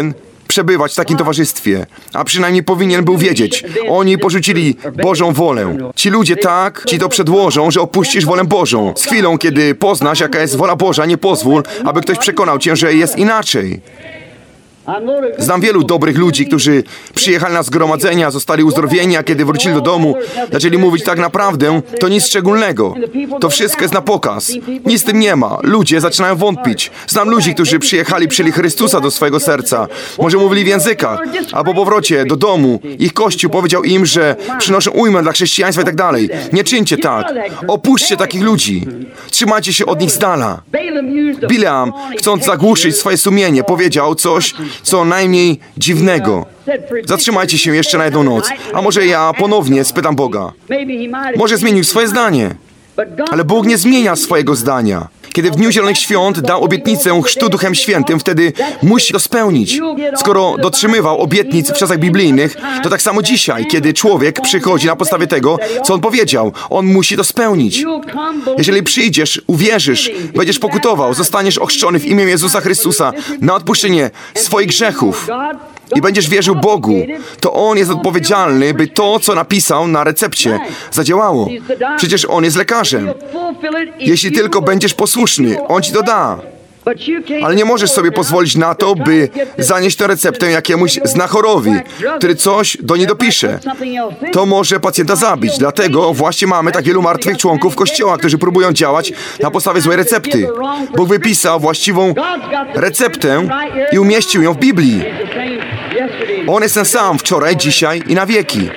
przebywać w takim towarzystwie, a przynajmniej powinien był wiedzieć. Oni porzucili Bożą wolę. Ci ludzie tak ci to przedłożą, że opuścisz wolę Bożą. Z chwilą, kiedy poznasz, jaka jest wola Boża, nie pozwól, aby ktoś przekonał cię, że jest inaczej. Znam wielu dobrych ludzi, którzy przyjechali na zgromadzenia, zostali uzdrowieni, a kiedy wrócili do domu, zaczęli mówić tak naprawdę, to nic szczególnego. To wszystko jest na pokaz. Nic z tym nie ma. Ludzie zaczynają wątpić. Znam ludzi, którzy przyjęli Chrystusa do swojego serca. Może mówili w językach, a po powrocie do domu ich Kościół powiedział im, że przynoszą ujmę dla chrześcijaństwa i tak dalej. Nie czyńcie tak. Opuśćcie takich ludzi. Trzymajcie się od nich z dala. Bileam, chcąc zagłuszyć swoje sumienie, powiedział coś, co najmniej dziwnego. Zatrzymajcie się jeszcze na jedną noc, a może ja ponownie spytam Boga. Może zmienił swoje zdanie, ale Bóg nie zmienia swojego zdania. Kiedy w Dniu Zielonych Świąt dał obietnicę chrztu Duchem Świętym, wtedy musi to spełnić. Skoro dotrzymywał obietnic w czasach biblijnych, to tak samo dzisiaj, kiedy człowiek przychodzi na podstawie tego, co on powiedział, on musi to spełnić. Jeżeli przyjdziesz, uwierzysz, będziesz pokutował, zostaniesz ochrzczony w imię Jezusa Chrystusa na odpuszczenie swoich grzechów i będziesz wierzył Bogu, to On jest odpowiedzialny, by to, co napisał na recepcie, zadziałało. Przecież On jest lekarzem. Jeśli tylko będziesz posłuszny, On ci to da. Ale nie możesz sobie pozwolić na to, by zanieść tę receptę jakiemuś znachorowi, który coś do niej dopisze. To może pacjenta zabić. Dlatego właśnie mamy tak wielu martwych członków Kościoła, którzy próbują działać na podstawie złej recepty. Bóg wypisał właściwą receptę i umieścił ją w Biblii. On jest ten sam wczoraj, dzisiaj i na wieki.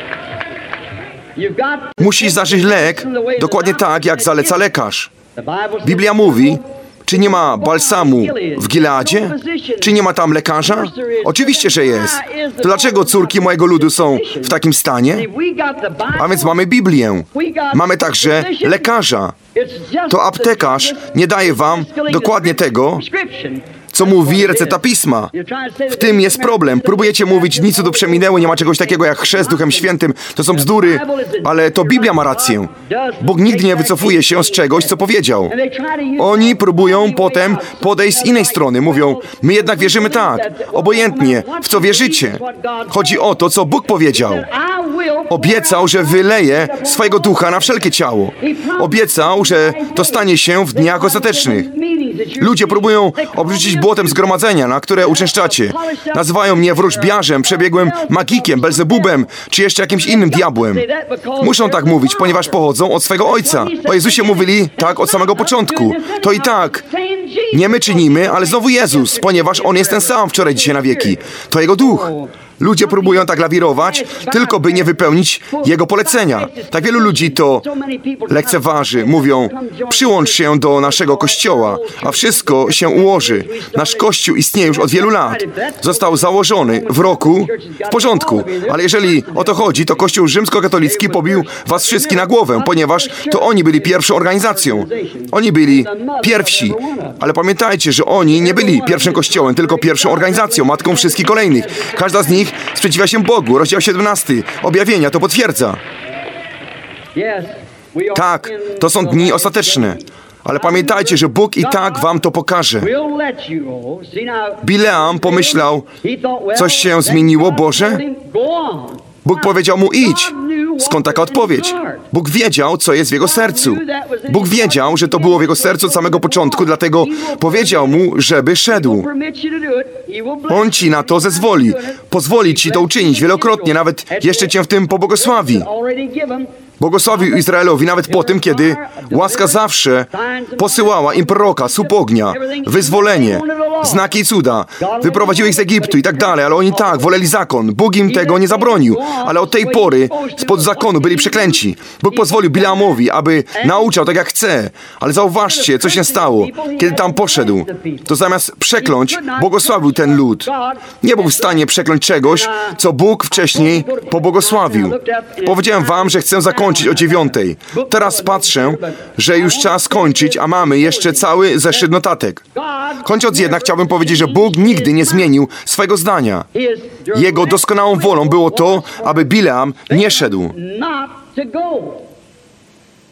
Musisz zażyć lek dokładnie tak, jak zaleca lekarz. Biblia mówi, czy nie ma balsamu w Gileadzie? Czy nie ma tam lekarza? Oczywiście, że jest. To dlaczego córki mojego ludu są w takim stanie? A więc mamy Biblię. Mamy także lekarza. To aptekarz nie daje wam dokładnie tego, co mówi recepta Pisma. W tym jest problem. Próbujecie mówić, nic tu przeminęło, nie ma czegoś takiego jak chrzest Duchem Świętym. To są bzdury, ale to Biblia ma rację. Bóg nigdy nie wycofuje się z czegoś, co powiedział. Oni próbują potem podejść z innej strony. Mówią, my jednak wierzymy tak. Obojętnie, w co wierzycie. Chodzi o to, co Bóg powiedział. Obiecał, że wyleje swojego ducha na wszelkie ciało. Obiecał, że to stanie się w dniach ostatecznych. Ludzie próbują obrzucić błotem zgromadzenia, na które uczęszczacie. Nazywają mnie wróżbiarzem, przebiegłym magikiem, Belzebubem, czy jeszcze jakimś innym diabłem. Muszą tak mówić, ponieważ pochodzą od swego Ojca. O Jezusie mówili tak od samego początku. To i tak. Nie my czynimy, ale znowu Jezus, ponieważ On jest ten sam wczoraj, dzisiaj na wieki. To Jego duch. Ludzie próbują tak lawirować, tylko by nie wypełnić Jego polecenia. Tak wielu ludzi to lekceważy. Mówią, przyłącz się do naszego Kościoła, a wszystko się ułoży. Nasz Kościół istnieje już od wielu lat. Został założony w roku, w porządku. Ale jeżeli o to chodzi, to Kościół rzymskokatolicki pobił was wszystkich na głowę, ponieważ to oni byli pierwszą organizacją. Oni byli pierwsi. Ale pamiętajcie, że oni nie byli pierwszym Kościołem, tylko pierwszą organizacją, matką wszystkich kolejnych. Każda z nich sprzeciwia się Bogu. Rozdział 17 Objawienia to potwierdza. Tak, to są dni ostateczne. Ale pamiętajcie, że Bóg i tak wam to pokaże. Bileam pomyślał, coś się zmieniło, Boże? Bóg powiedział mu, idź. Skąd taka odpowiedź? Bóg wiedział, co jest w jego sercu. Bóg wiedział, że to było w jego sercu od samego początku, dlatego powiedział mu, żeby szedł. On ci na to zezwoli. Pozwoli ci to uczynić wielokrotnie, nawet jeszcze cię w tym pobłogosławi. Błogosławił Izraelowi nawet po tym, kiedy łaska zawsze posyłała im proroka, słup ognia, wyzwolenie, znaki i cuda, wyprowadził ich z Egiptu i tak dalej, ale oni tak, woleli zakon. Bóg im tego nie zabronił, ale od tej pory spod zakonu byli przeklęci. Bóg pozwolił Bileamowi, aby nauczał tak jak chce, ale zauważcie, co się stało, kiedy tam poszedł. To zamiast przekląć, błogosławił ten lud. Nie był w stanie przekląć czegoś, co Bóg wcześniej pobłogosławił. Powiedziałem wam, że chcę zakończyć o 9:00. Teraz patrzę, że już czas kończyć, a mamy jeszcze cały zeszyt notatek. Kończąc jednak, chciałbym powiedzieć, że Bóg nigdy nie zmienił swojego zdania. Jego doskonałą wolą było to, aby Bileam nie szedł.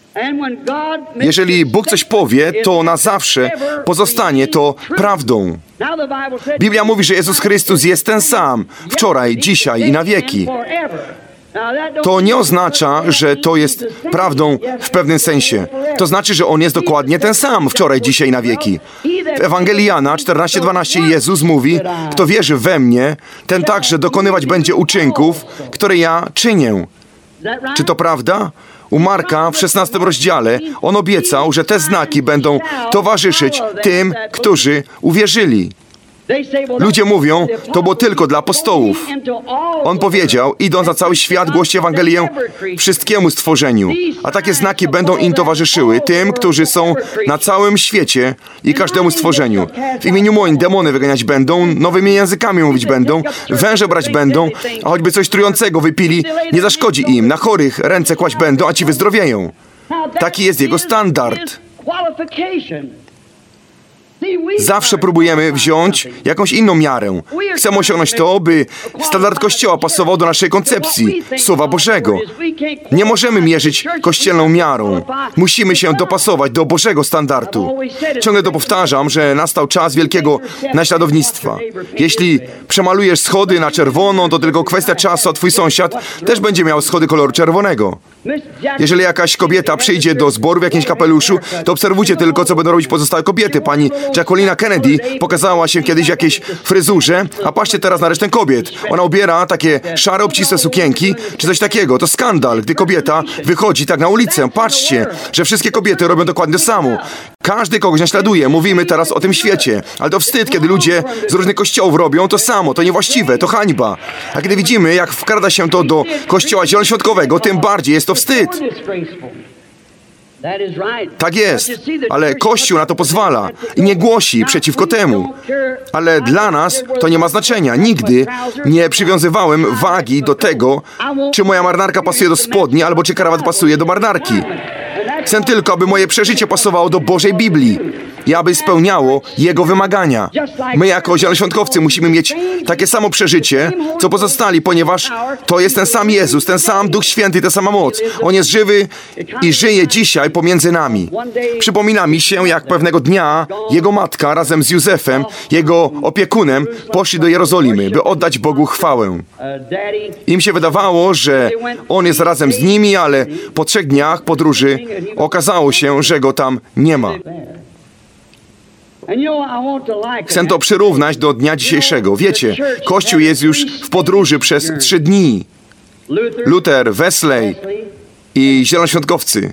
Jeżeli Bóg coś powie, to na zawsze pozostanie to prawdą. Biblia mówi, że Jezus Chrystus jest ten sam, wczoraj, dzisiaj i na wieki. To nie oznacza, że to jest prawdą w pewnym sensie. To znaczy, że On jest dokładnie ten sam, wczoraj, dzisiaj i na wieki. W Ewangelii Jana 14:12 Jezus mówi, kto wierzy we mnie, ten także dokonywać będzie uczynków, które ja czynię. Czy to prawda? U Marka w 16 rozdziale On obiecał, że te znaki będą towarzyszyć tym, którzy uwierzyli. Ludzie mówią, to było tylko dla apostołów. On powiedział, idąc na cały świat, głoście Ewangelię wszystkiemu stworzeniu. A takie znaki będą im towarzyszyły, tym, którzy są na całym świecie i każdemu stworzeniu. W imieniu moim demony wyganiać będą, nowymi językami mówić będą, węże brać będą, a choćby coś trującego wypili, nie zaszkodzi im. Na chorych ręce kłaść będą, a ci wyzdrowieją. Taki jest Jego standard. Zawsze próbujemy wziąć jakąś inną miarę. Chcemy osiągnąć to, by standard Kościoła pasował do naszej koncepcji Słowa Bożego. Nie możemy mierzyć kościelną miarą. Musimy się dopasować do Bożego standardu. Ciągle to powtarzam, że nastał czas wielkiego naśladownictwa. Jeśli przemalujesz schody na czerwono, to tylko kwestia czasu, a twój sąsiad też będzie miał schody koloru czerwonego. Jeżeli jakaś kobieta przyjdzie do zboru w jakimś kapeluszu, to obserwujcie tylko, co będą robić pozostałe kobiety. Pani Jacqueline Kennedy pokazała się kiedyś w jakiejś fryzurze, a patrzcie teraz na resztę kobiet. Ona ubiera takie szare, obcisłe sukienki, czy coś takiego. To skandal, gdy kobieta wychodzi tak na ulicę. Patrzcie, że wszystkie kobiety robią dokładnie to samo. Każdy kogoś naśladuje. Mówimy teraz o tym świecie. Ale to wstyd, kiedy ludzie z różnych kościołów robią to samo. To niewłaściwe, to hańba. A kiedy widzimy, jak wkrada się to do kościoła zielonoświątkowego, tym bardziej jest to wstyd. Tak jest, ale Kościół na to pozwala i nie głosi przeciwko temu. Ale dla nas to nie ma znaczenia. Nigdy nie przywiązywałem wagi do tego, czy moja marynarka pasuje do spodni, albo czy krawat pasuje do marynarki. Chcę tylko, aby moje przeżycie pasowało do Bożej Biblii i aby spełniało Jego wymagania. My jako zielonoświątkowcy musimy mieć takie samo przeżycie, co pozostali, ponieważ to jest ten sam Jezus, ten sam Duch Święty, ta sama moc. On jest żywy i żyje dzisiaj pomiędzy nami. Przypomina mi się, jak pewnego dnia Jego matka razem z Józefem, Jego opiekunem, poszli do Jerozolimy, by oddać Bogu chwałę. Im się wydawało, że On jest razem z nimi, ale po 3 dniach podróży okazało się, że Go tam nie ma. Chcę to przyrównać do dnia dzisiejszego. Wiecie, Kościół jest już w podróży przez 3 dni. Luther, Wesley i zielonoświątkowcy.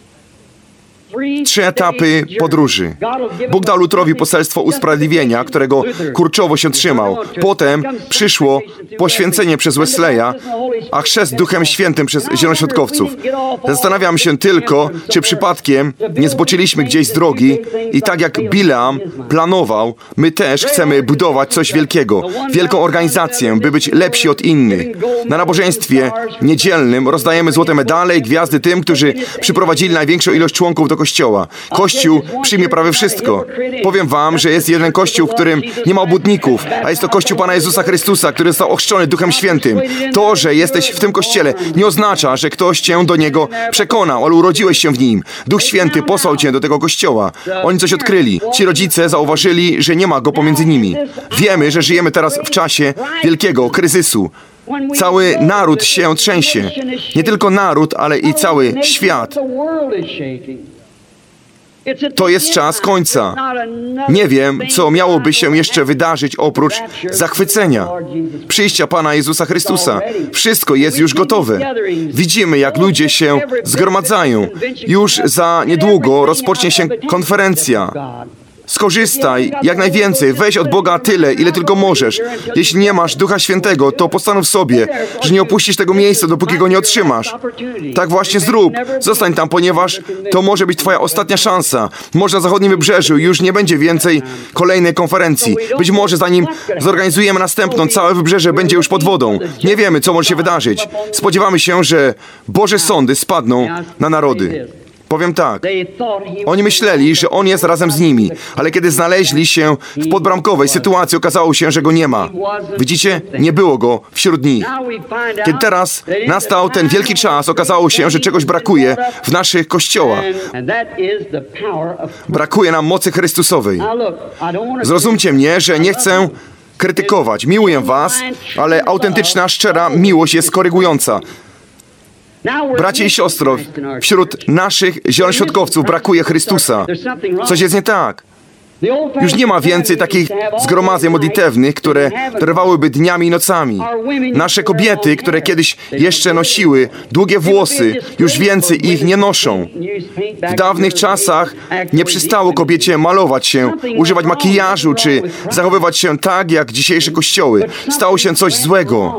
3 etapy podróży. Bóg dał Lutherowi poselstwo usprawiedliwienia, którego kurczowo się trzymał. Potem przyszło poświęcenie przez Wesleya, a chrzest Duchem Świętym przez zielonoświątkowców. Zastanawiam się tylko, czy przypadkiem nie zboczyliśmy gdzieś z drogi i tak jak Bileam planował, my też chcemy budować coś wielkiego, wielką organizację, by być lepsi od innych. Na nabożeństwie niedzielnym rozdajemy złote medale i gwiazdy tym, którzy przyprowadzili największą ilość członków do Kościoła. Kościół przyjmie prawie wszystko. Powiem wam, że jest jeden Kościół, w którym nie ma obłudników, a jest to Kościół Pana Jezusa Chrystusa, który został ochrzczony Duchem Świętym. To, że jesteś w tym Kościele, nie oznacza, że ktoś cię do niego przekonał, ale urodziłeś się w nim. Duch Święty posłał cię do tego Kościoła. Oni coś odkryli. Ci rodzice zauważyli, że nie ma go pomiędzy nimi. Wiemy, że żyjemy teraz w czasie wielkiego kryzysu. Cały naród się trzęsie. Nie tylko naród, ale i cały świat. To jest czas końca. Nie wiem, co miałoby się jeszcze wydarzyć oprócz zachwycenia. Przyjścia Pana Jezusa Chrystusa. Wszystko jest już gotowe. Widzimy, jak ludzie się zgromadzają. Już za niedługo rozpocznie się konferencja. Skorzystaj jak najwięcej, weź od Boga tyle, ile tylko możesz. Jeśli nie masz Ducha Świętego, to postanów sobie, że nie opuścisz tego miejsca, dopóki go nie otrzymasz. Tak właśnie zrób. Zostań tam, ponieważ to może być twoja ostatnia szansa. Może na zachodnim wybrzeżu już nie będzie więcej kolejnej konferencji. Być może zanim zorganizujemy następną, całe wybrzeże będzie już pod wodą. Nie wiemy, co może się wydarzyć. Spodziewamy się, że Boże sądy spadną na narody. Powiem tak, oni myśleli, że On jest razem z nimi, ale kiedy znaleźli się w podbramkowej sytuacji, okazało się, że Go nie ma. Widzicie? Nie było Go wśród nich. Kiedy teraz nastał ten wielki czas, okazało się, że czegoś brakuje w naszych kościołach. Brakuje nam mocy Chrystusowej. Zrozumcie mnie, że nie chcę krytykować. Miłuję was, ale autentyczna, szczera miłość jest korygująca. Bracie i siostro, wśród naszych zielonoświątkowców brakuje Chrystusa. Coś jest nie tak. Już nie ma więcej takich zgromadzeń modlitewnych, które trwałyby dniami i nocami. Nasze kobiety, które kiedyś jeszcze nosiły długie włosy, już więcej ich nie noszą. W dawnych czasach nie przystało kobiecie malować się, używać makijażu, czy zachowywać się tak, jak dzisiejsze kościoły. Stało się coś złego.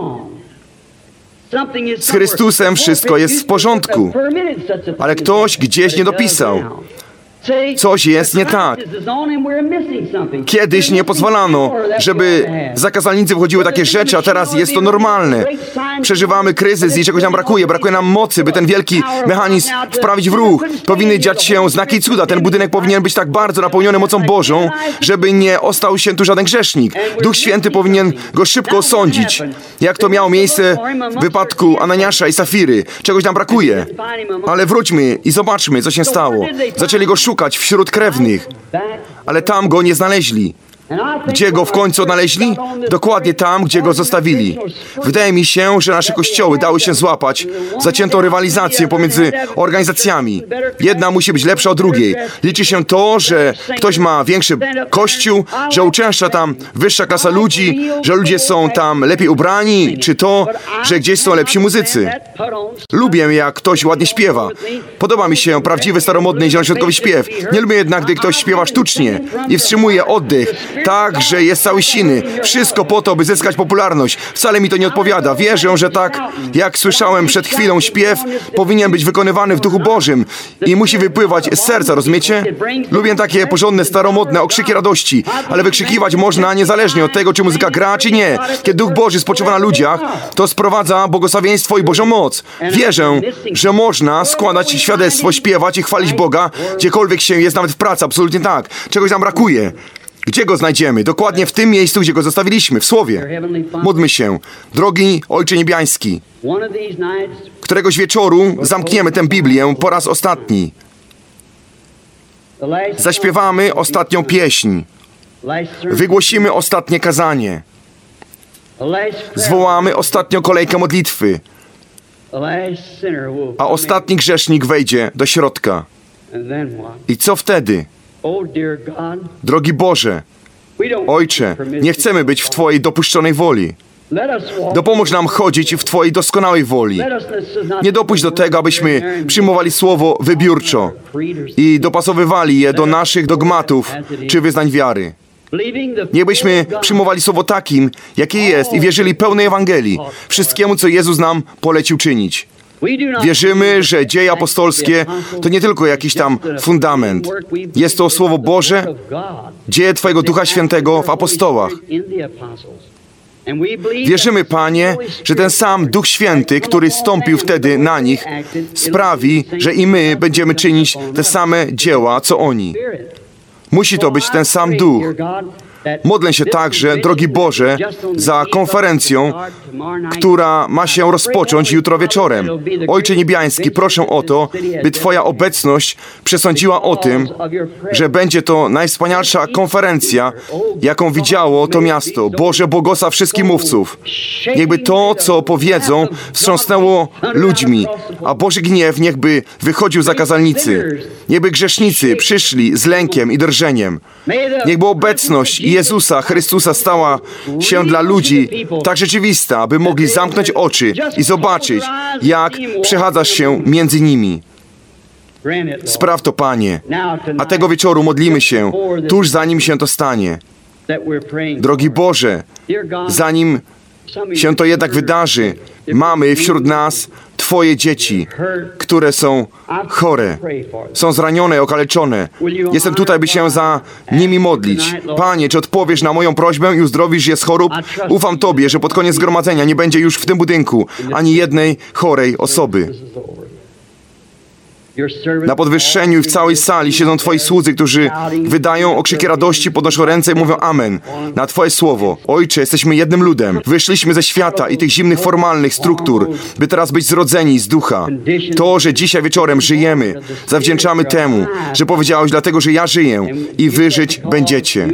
Z Chrystusem wszystko jest w porządku, ale ktoś gdzieś nie dopisał. Coś jest nie tak. Kiedyś nie pozwalano, żeby zakazalnicy wychodziły takie rzeczy, a teraz jest to normalne. Przeżywamy kryzys i czegoś nam brakuje. Brakuje nam mocy, by ten wielki mechanizm wprawić w ruch. Powinny dziać się znaki i cuda. Ten budynek powinien być tak bardzo napełniony mocą Bożą, żeby nie ostał się tu żaden grzesznik. Duch Święty powinien go szybko osądzić. Jak to miało miejsce w wypadku Ananiasza i Safiry. Czegoś nam brakuje. Ale wróćmy i zobaczmy, co się stało. Zaczęli go szukać wśród krewnych, ale tam go nie znaleźli. Gdzie go w końcu odnaleźli? Dokładnie tam, gdzie go zostawili. Wydaje mi się, że nasze kościoły dały się złapać w zaciętą rywalizację pomiędzy organizacjami. Jedna musi być lepsza od drugiej. Liczy się to, że ktoś ma większy kościół, że uczęszcza tam wyższa klasa ludzi, że ludzie są tam lepiej ubrani, czy to, że gdzieś są lepsi muzycy. Lubię, jak ktoś ładnie śpiewa. Podoba mi się prawdziwy, staromodny, zielonoświątkowy śpiew. Nie lubię jednak, gdy ktoś śpiewa sztucznie i wstrzymuje oddech, tak, że jest cały siny. Wszystko po to, by zyskać popularność. Wcale mi to nie odpowiada. Wierzę, że tak, jak słyszałem przed chwilą, śpiew powinien być wykonywany w Duchu Bożym i musi wypływać z serca, rozumiecie? Lubię takie porządne, staromodne okrzyki radości, ale wykrzykiwać można niezależnie od tego, czy muzyka gra, czy nie. Kiedy Duch Boży spoczywa na ludziach, to sprowadza błogosławieństwo i Bożą moc. Wierzę, że można składać świadectwo, śpiewać i chwalić Boga, gdziekolwiek się jest, nawet w pracy. Absolutnie tak. Czegoś nam brakuje. Gdzie go znajdziemy? Dokładnie w tym miejscu, gdzie go zostawiliśmy, w Słowie. Módlmy się. Drogi Ojcze Niebiański, któregoś wieczoru zamkniemy tę Biblię po raz ostatni. Zaśpiewamy ostatnią pieśń. Wygłosimy ostatnie kazanie. Zwołamy ostatnią kolejkę modlitwy. A ostatni grzesznik wejdzie do środka. I co wtedy? Drogi Boże, Ojcze, nie chcemy być w Twojej dopuszczonej woli. Dopomóż nam chodzić w Twojej doskonałej woli. Nie dopuść do tego, abyśmy przyjmowali Słowo wybiórczo i dopasowywali je do naszych dogmatów czy wyznań wiary. Niechbyśmy przyjmowali Słowo takim, jakie jest i wierzyli pełnej Ewangelii, wszystkiemu, co Jezus nam polecił czynić. Wierzymy, że dzieje apostolskie to nie tylko jakiś tam fundament. Jest to Słowo Boże, dzieje Twojego Ducha Świętego w apostołach. Wierzymy, Panie, że ten sam Duch Święty, który stąpił wtedy na nich, sprawi, że i my będziemy czynić te same dzieła, co oni. Musi to być ten sam Duch. Modlę się także, drogi Boże, za konferencją, która ma się rozpocząć jutro wieczorem. Ojcze Niebiański, proszę o to, by Twoja obecność przesądziła o tym, że będzie to najwspanialsza konferencja, jaką widziało to miasto. Boże, błogosław wszystkich mówców. Niechby to, co powiedzą, wstrząsnęło ludźmi, a Boży gniew niechby wychodził za kazalnicy. Niechby grzesznicy przyszli z lękiem i drżeniem. Niechby obecność Jezusa Chrystusa stała się dla ludzi tak rzeczywista, aby mogli zamknąć oczy i zobaczyć, jak przechadzasz się między nimi. Spraw to, Panie. A tego wieczoru modlimy się, tuż zanim się to stanie. Drogi Boże, zanim się to jednak wydarzy, mamy wśród nas Twoje dzieci, które są chore, są zranione, okaleczone. Jestem tutaj, by się za nimi modlić. Panie, czy odpowiesz na moją prośbę i uzdrowisz je z chorób? Ufam Tobie, że pod koniec zgromadzenia nie będzie już w tym budynku ani jednej chorej osoby. Na podwyższeniu i w całej sali siedzą Twoi słudzy, którzy wydają okrzyki radości, podnoszą ręce i mówią amen na Twoje słowo. Ojcze, jesteśmy jednym ludem. Wyszliśmy ze świata i tych zimnych, formalnych struktur, by teraz być zrodzeni z ducha. To, że dzisiaj wieczorem żyjemy, zawdzięczamy temu, że powiedziałeś, dlatego, że ja żyję i wy żyć będziecie.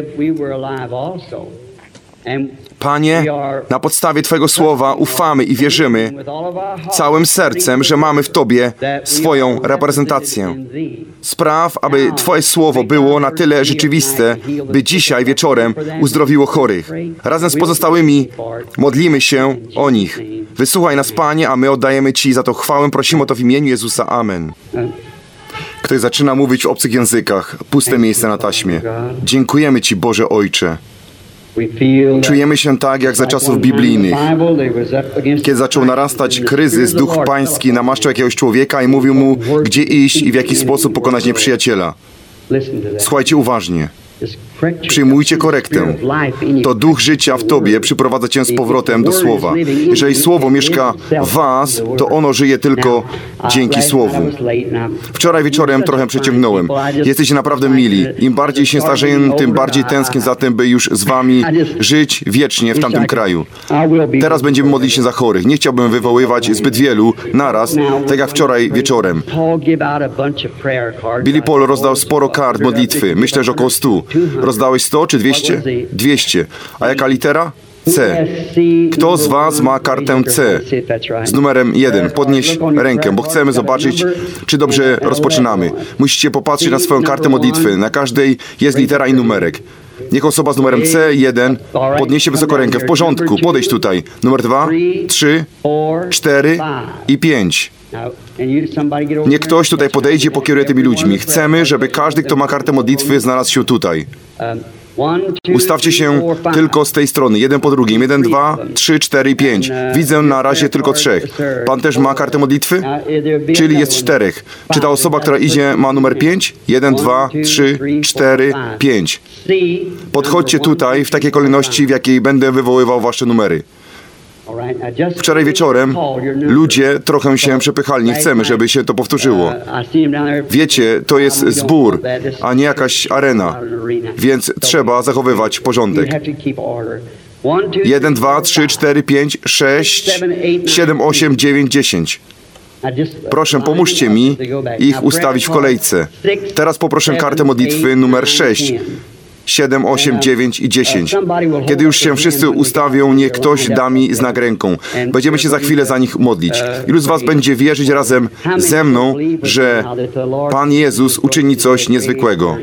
Panie, na podstawie Twojego słowa ufamy i wierzymy całym sercem, że mamy w Tobie swoją reprezentację. Spraw, aby Twoje słowo było na tyle rzeczywiste, by dzisiaj wieczorem uzdrowiło chorych. Razem z pozostałymi modlimy się o nich. Wysłuchaj nas, Panie, a my oddajemy Ci za to chwałę. Prosimy o to w imieniu Jezusa. Amen. Ktoś zaczyna mówić w obcych językach. Puste miejsce na taśmie. Dziękujemy Ci, Boże Ojcze. Czujemy się tak, jak za czasów biblijnych, kiedy zaczął narastać kryzys, Duch Pański namaszczał jakiegoś człowieka i mówił mu, gdzie iść i w jaki sposób pokonać nieprzyjaciela. Słuchajcie uważnie. Przyjmujcie korektę. To duch życia w Tobie przyprowadza Cię z powrotem do Słowa. Jeżeli Słowo mieszka w Was, to ono żyje tylko dzięki Słowu. Wczoraj wieczorem trochę przeciągnąłem. Jesteście naprawdę mili. Im bardziej się starzeję, tym bardziej tęsknię za tym, by już z Wami żyć wiecznie w tamtym kraju. Teraz będziemy modlić się za chorych. Nie chciałbym wywoływać zbyt wielu naraz, tak jak wczoraj wieczorem. Billy Paul rozdał sporo kart modlitwy. Myślę, że około 100. Rozdałeś 100 czy 200? 200. A jaka litera? C. Kto z Was ma kartę C z numerem 1? Podnieś rękę, bo chcemy zobaczyć, czy dobrze rozpoczynamy. Musicie popatrzeć na swoją kartę modlitwy. Na każdej jest litera i numerek. Niech osoba z numerem C1 podniesie wysoko rękę. W porządku, podejdź tutaj. Numer 2, 3, 4 i 5. Niech ktoś tutaj podejdzie i pokieruje tymi ludźmi. Chcemy, żeby każdy, kto ma kartę modlitwy, znalazł się tutaj. Ustawcie się tylko z tej strony, jeden po drugim. 1, 2, 3, 4 i 5. Widzę na razie tylko 3. Pan też ma kartę modlitwy? Czyli jest 4. Czy ta osoba, która idzie, ma numer 5? 1, 2, 3, 4, 5. Podchodźcie tutaj w takiej kolejności, w jakiej będę wywoływał wasze numery. Wczoraj wieczorem ludzie trochę się przepychali. Nie chcemy, żeby się to powtórzyło. Wiecie, to jest zbór, a nie jakaś arena, więc trzeba zachowywać porządek. 1, 2, 3, 4, 5, 6, 7, 8, 9, 10. Proszę, pomóżcie mi ich ustawić w kolejce. Teraz poproszę kartę modlitwy numer 6. 7, 8, 9 i 10. Kiedy już się wszyscy ustawią, niech ktoś da mi znak ręką. Będziemy się za chwilę za nich modlić. Ilu z Was będzie wierzyć razem ze mną, że Pan Jezus uczyni coś niezwykłego?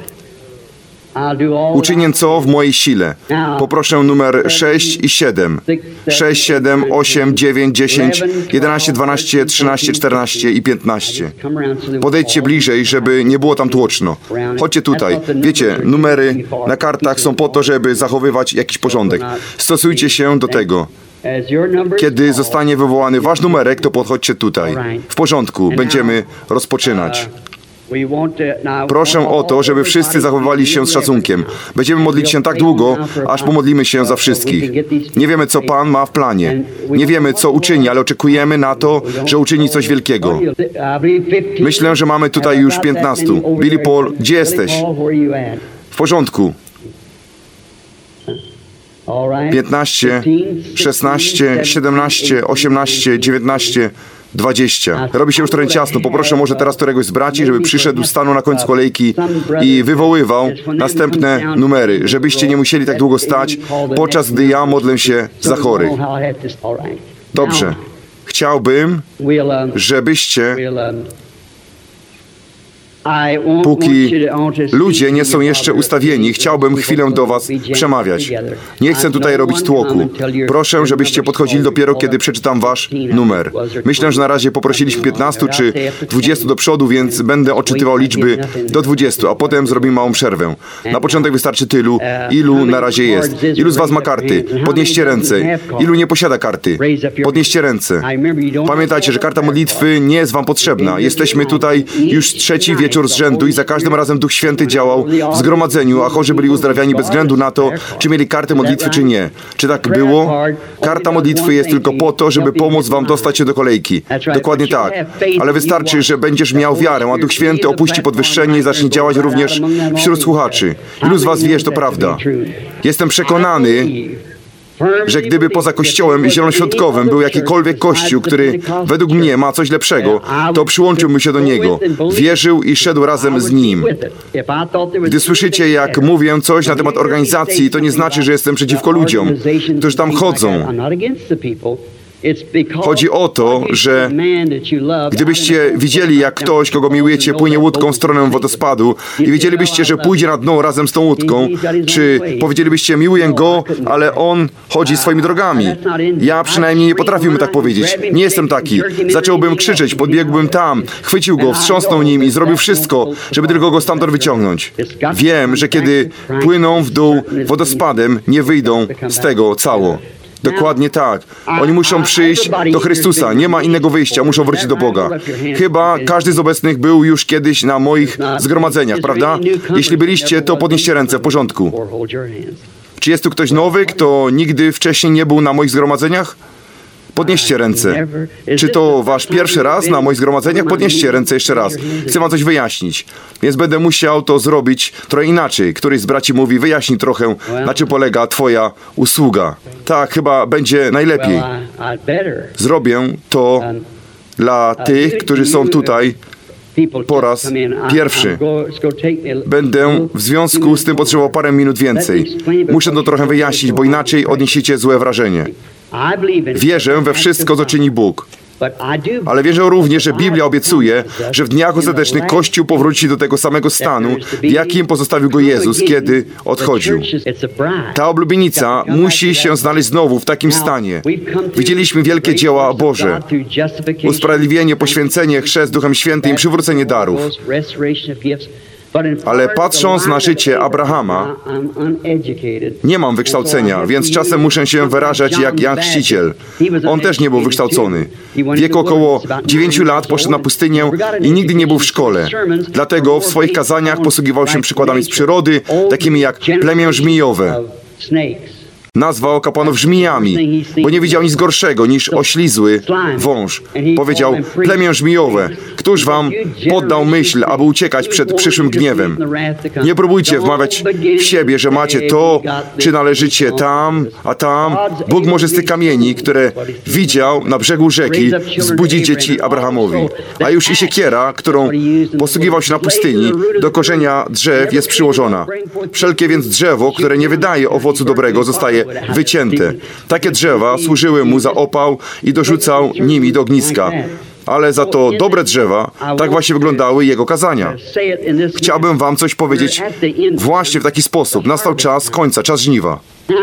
Uczynię co w mojej sile. Poproszę numer 6 i 7. 6, 7, 8, 9, 10, 11, 12, 13, 14 i 15. Podejdźcie bliżej, żeby nie było tam tłoczno. Chodźcie tutaj. Wiecie, numery na kartach są po to, żeby zachowywać jakiś porządek. Stosujcie się do tego. Kiedy zostanie wywołany wasz numerek, to podchodźcie tutaj. W porządku, będziemy rozpoczynać. Proszę o to, żeby wszyscy zachowywali się z szacunkiem. Będziemy modlić się tak długo, aż pomodlimy się za wszystkich. Nie wiemy, co Pan ma w planie. Nie wiemy, co uczyni, ale oczekujemy na to, że uczyni coś wielkiego. Myślę, że mamy tutaj już 15. Billy Paul, gdzie jesteś? W porządku. 15, 16, 17, 18, 19, 20. Robi się już trochę ciasno. Poproszę może teraz któregoś z braci, żeby przyszedł, stanął na końcu kolejki i wywoływał następne numery, żebyście nie musieli tak długo stać, podczas gdy ja modlę się za chorych. Dobrze. Chciałbym, żebyście, póki ludzie nie są jeszcze ustawieni, chciałbym chwilę do Was przemawiać. Nie chcę tutaj robić tłoku. Proszę, żebyście podchodzili dopiero, kiedy przeczytam Wasz numer. Myślę, że na razie poprosiliśmy 15 czy 20 do przodu, więc będę odczytywał liczby do 20, a potem zrobimy małą przerwę. Na początek wystarczy tylu, ilu na razie jest. Ilu z Was ma karty? Podnieście ręce. Ilu nie posiada karty? Podnieście ręce. Pamiętajcie, że karta modlitwy nie jest Wam potrzebna. Jesteśmy tutaj już trzeci wieczór wieczór z rzędu i za każdym razem Duch Święty działał w zgromadzeniu, a chorzy byli uzdrawiani bez względu na to, czy mieli kartę modlitwy, czy nie. Czy tak było? Karta modlitwy jest tylko po to, żeby pomóc wam dostać się do kolejki. Dokładnie tak. Ale wystarczy, że będziesz miał wiarę, a Duch Święty opuści podwyższenie i zacznie działać również wśród słuchaczy. Ilu z was wie, że to prawda? Jestem przekonany, że gdyby poza Kościołem zielonoświątkowym był jakikolwiek kościół, który według mnie ma coś lepszego, to przyłączyłbym się do niego. Wierzył i szedł razem z nim. Gdy słyszycie, jak mówię coś na temat organizacji, to nie znaczy, że jestem przeciwko ludziom, którzy tam chodzą. Chodzi o to, że gdybyście widzieli, jak ktoś, kogo miłujecie, płynie łódką w stronę wodospadu i wiedzielibyście, że pójdzie na dno razem z tą łódką, czy powiedzielibyście, miłuję go, ale on chodzi swoimi drogami. Ja przynajmniej nie potrafiłbym tak powiedzieć. Nie jestem taki. Zacząłbym krzyczeć, podbiegłbym tam, chwycił go, wstrząsnął nim i zrobił wszystko, żeby tylko go stamtąd wyciągnąć. Wiem, że kiedy płyną w dół wodospadem, nie wyjdą z tego cało. Dokładnie tak. Oni muszą przyjść do Chrystusa. Nie ma innego wyjścia. Muszą wrócić do Boga. Chyba każdy z obecnych był już kiedyś na moich zgromadzeniach, prawda? Jeśli byliście, to podnieście ręce. W porządku. Czy jest tu ktoś nowy, kto nigdy wcześniej nie był na moich zgromadzeniach? Podnieście ręce. Czy to wasz pierwszy raz na moich zgromadzeniach? Podnieście ręce jeszcze raz. Chcę wam coś wyjaśnić. Więc będę musiał to zrobić trochę inaczej. Któryś z braci mówi, wyjaśnij trochę, na czym polega twoja usługa. Tak, chyba będzie najlepiej. Zrobię to dla tych, którzy są tutaj po raz pierwszy. Będę w związku z tym potrzebował parę minut więcej. Muszę to trochę wyjaśnić, bo inaczej odniesiecie złe wrażenie. Wierzę we wszystko, co czyni Bóg. Ale wierzę również, że Biblia obiecuje, że w dniach ostatecznych Kościół powróci do tego samego stanu, w jakim pozostawił go Jezus, kiedy odchodził. Ta oblubienica musi się znaleźć znowu w takim stanie. Widzieliśmy wielkie dzieła Boże. Usprawiedliwienie, poświęcenie, chrzest Duchem Świętym i przywrócenie darów. Ale patrząc na życie Abrahama, nie mam wykształcenia, więc czasem muszę się wyrażać jak Jan Chrzciciel. On też nie był wykształcony. W wieku około 9 lat poszedł na pustynię i nigdy nie był w szkole. Dlatego w swoich kazaniach posługiwał się przykładami z przyrody, takimi jak plemię żmijowe. Nazwał kapłanów żmijami, bo nie widział nic gorszego niż oślizły wąż. Powiedział, plemię żmijowe, któż wam poddał myśl, aby uciekać przed przyszłym gniewem? Nie próbujcie wmawiać w siebie, że macie to, czy należycie tam, a tam. Bóg może z tych kamieni, które widział na brzegu rzeki, wzbudzić dzieci Abrahamowi. A już i siekiera, którą posługiwał się na pustyni, do korzenia drzew jest przyłożona. Wszelkie więc drzewo, które nie wydaje owocu dobrego, zostaje wycięte. Takie drzewa służyły mu za opał i dorzucał nimi do ogniska. Ale za to dobre drzewa, tak właśnie wyglądały jego kazania. Chciałbym wam coś powiedzieć właśnie w taki sposób. Nastał czas końca, czas żniwa.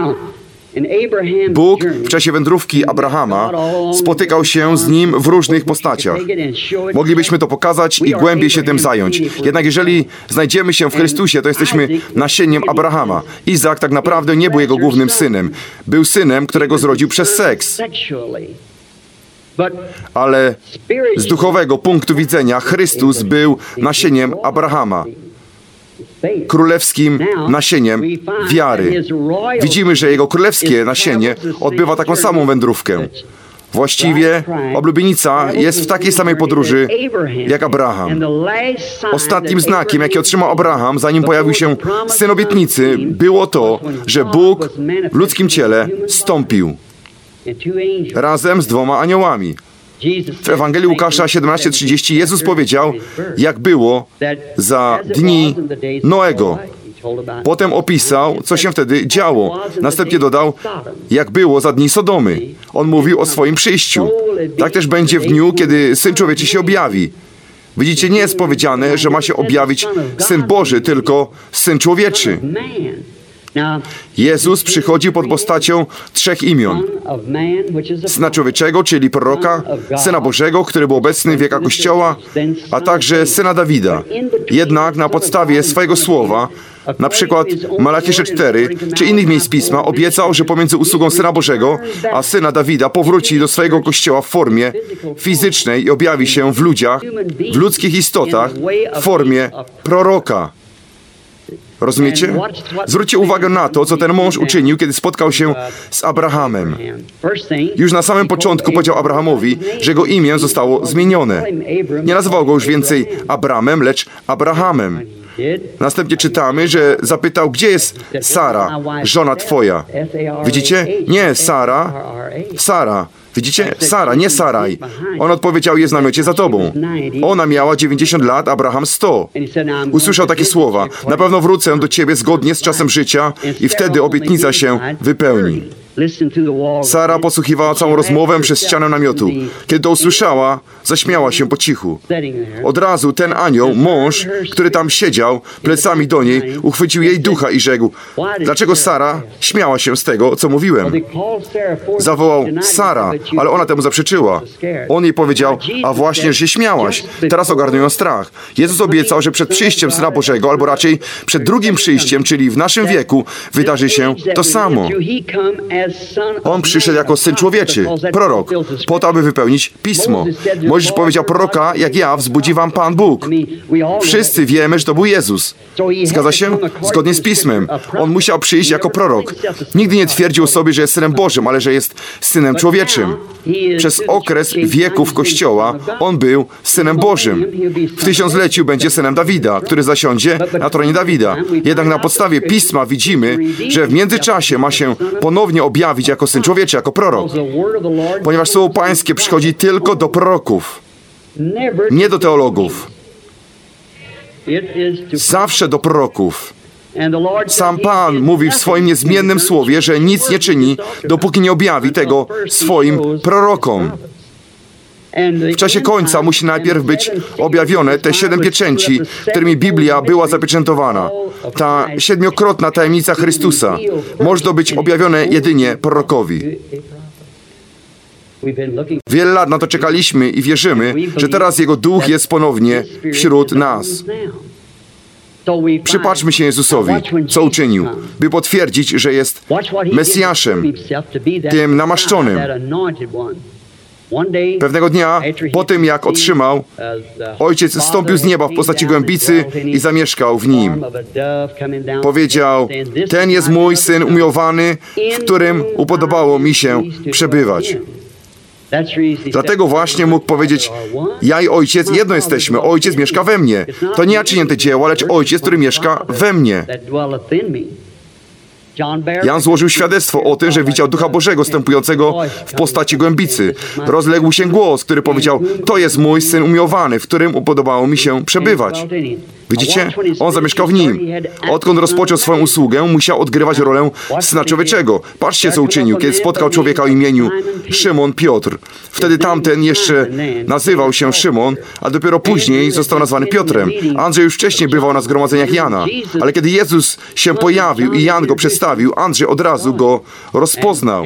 Bóg w czasie wędrówki Abrahama spotykał się z nim w różnych postaciach. Moglibyśmy to pokazać i głębiej się tym zająć. Jednak jeżeli znajdziemy się w Chrystusie, to jesteśmy nasieniem Abrahama. Izak tak naprawdę nie był jego głównym synem. Był synem, którego zrodził przez seks. Ale z duchowego punktu widzenia Chrystus był nasieniem Abrahama. Królewskim nasieniem wiary. Widzimy, że jego królewskie nasienie odbywa taką samą wędrówkę. Właściwie oblubienica jest w takiej samej podróży jak Abraham. Ostatnim znakiem, jaki otrzymał Abraham, zanim pojawił się syn obietnicy, było to, że Bóg w ludzkim ciele stąpił razem z 2 aniołami. W Ewangelii Łukasza 17:30 Jezus powiedział, jak było za dni Noego. Potem opisał, co się wtedy działo. Następnie dodał, jak było za dni Sodomy. On mówił o swoim przyjściu. Tak też będzie w dniu, kiedy Syn Człowieczy się objawi. Widzicie, nie jest powiedziane, że ma się objawić Syn Boży, tylko Syn Człowieczy. Jezus przychodzi pod postacią 3 imion. Syna człowieczego, czyli proroka, Syna Bożego, który był obecny w wiekach Kościoła, a także Syna Dawida. Jednak na podstawie swojego słowa, na przykład Malachiasza 4 czy innych miejsc Pisma, obiecał, że pomiędzy usługą Syna Bożego a Syna Dawida powróci do swojego Kościoła w formie fizycznej i objawi się w ludziach, w ludzkich istotach, w formie proroka. Rozumiecie? Zwróćcie uwagę na to, co ten mąż uczynił, kiedy spotkał się z Abrahamem. Już na samym początku powiedział Abrahamowi, że jego imię zostało zmienione. Nie nazywał go już więcej Abramem, lecz Abrahamem. Następnie czytamy, że zapytał, gdzie jest Sara, żona twoja? Widzicie? Nie Sara, Sara. Widzicie? Sara, nie Saraj. On odpowiedział, jest w namiocie za tobą. Ona miała 90 lat, Abraham 100. Usłyszał takie słowa, na pewno wrócę do ciebie zgodnie z czasem życia i wtedy obietnica się wypełni. Sara podsłuchiwała całą rozmowę przez ścianę namiotu. Kiedy to usłyszała, zaśmiała się po cichu. Od razu ten anioł, mąż, który tam siedział, plecami do niej, uchwycił jej ducha i rzekł, dlaczego Sara śmiała się z tego, co mówiłem? Zawołał, Sara, ale ona temu zaprzeczyła. On jej powiedział, a właśnie, że się śmiałaś. Teraz ogarnął ją strach. Jezus obiecał, że przed przyjściem Syna Bożego, albo raczej przed drugim przyjściem, czyli w naszym wieku, wydarzy się to samo. On przyszedł jako Syn Człowieczy, prorok, po to, aby wypełnić Pismo. Mojżesz powiedział, proroka, jak ja, wzbudzi wam Pan Bóg. Wszyscy wiemy, że to był Jezus. Zgadza się? Zgodnie z Pismem. On musiał przyjść jako prorok. Nigdy nie twierdził sobie, że jest Synem Bożym, ale że jest Synem Człowieczym. Przez okres wieków Kościoła on był Synem Bożym. W tysiącleciu będzie Synem Dawida, który zasiądzie na tronie Dawida. Jednak na podstawie Pisma widzimy, że w międzyczasie ma się ponownie objawić jako Syn Człowieczy, jako prorok. Ponieważ Słowo Pańskie przychodzi tylko do proroków, nie do teologów. Zawsze do proroków. Sam Pan mówi w swoim niezmiennym słowie, że nic nie czyni, dopóki nie objawi tego swoim prorokom. W czasie końca musi najpierw być objawione te 7 pieczęci, którymi Biblia była zapieczętowana. Ta 7-krotna tajemnica Chrystusa może to być objawione jedynie prorokowi. Wiele lat na to czekaliśmy i wierzymy, że teraz Jego Duch jest ponownie wśród nas. Przypatrzmy się Jezusowi, co uczynił, by potwierdzić, że jest Mesjaszem, tym namaszczonym. Pewnego dnia, po tym jak otrzymał, Ojciec zstąpił z nieba w postaci gołębicy i zamieszkał w nim. Powiedział, ten jest mój Syn umiłowany, w którym upodobało mi się przebywać. Dlatego właśnie mógł powiedzieć, ja i Ojciec jedno jesteśmy, Ojciec mieszka we mnie. To nie ja czynię te dzieła, lecz Ojciec, który mieszka we mnie. Jan złożył świadectwo o tym, że widział Ducha Bożego stępującego w postaci gołębicy. Rozległ się głos, który powiedział, to jest mój Syn umiłowany, w którym upodobało mi się przebywać. Widzicie? On zamieszkał w nim. Odkąd rozpoczął swoją usługę, musiał odgrywać rolę Syna Człowieczego. Patrzcie, co uczynił, kiedy spotkał człowieka o imieniu Szymon Piotr. Wtedy tamten jeszcze nazywał się Szymon, a dopiero później został nazwany Piotrem. Andrzej już wcześniej bywał na zgromadzeniach Jana, ale kiedy Jezus się pojawił i Jan go przedstawił, Andrzej od razu go rozpoznał.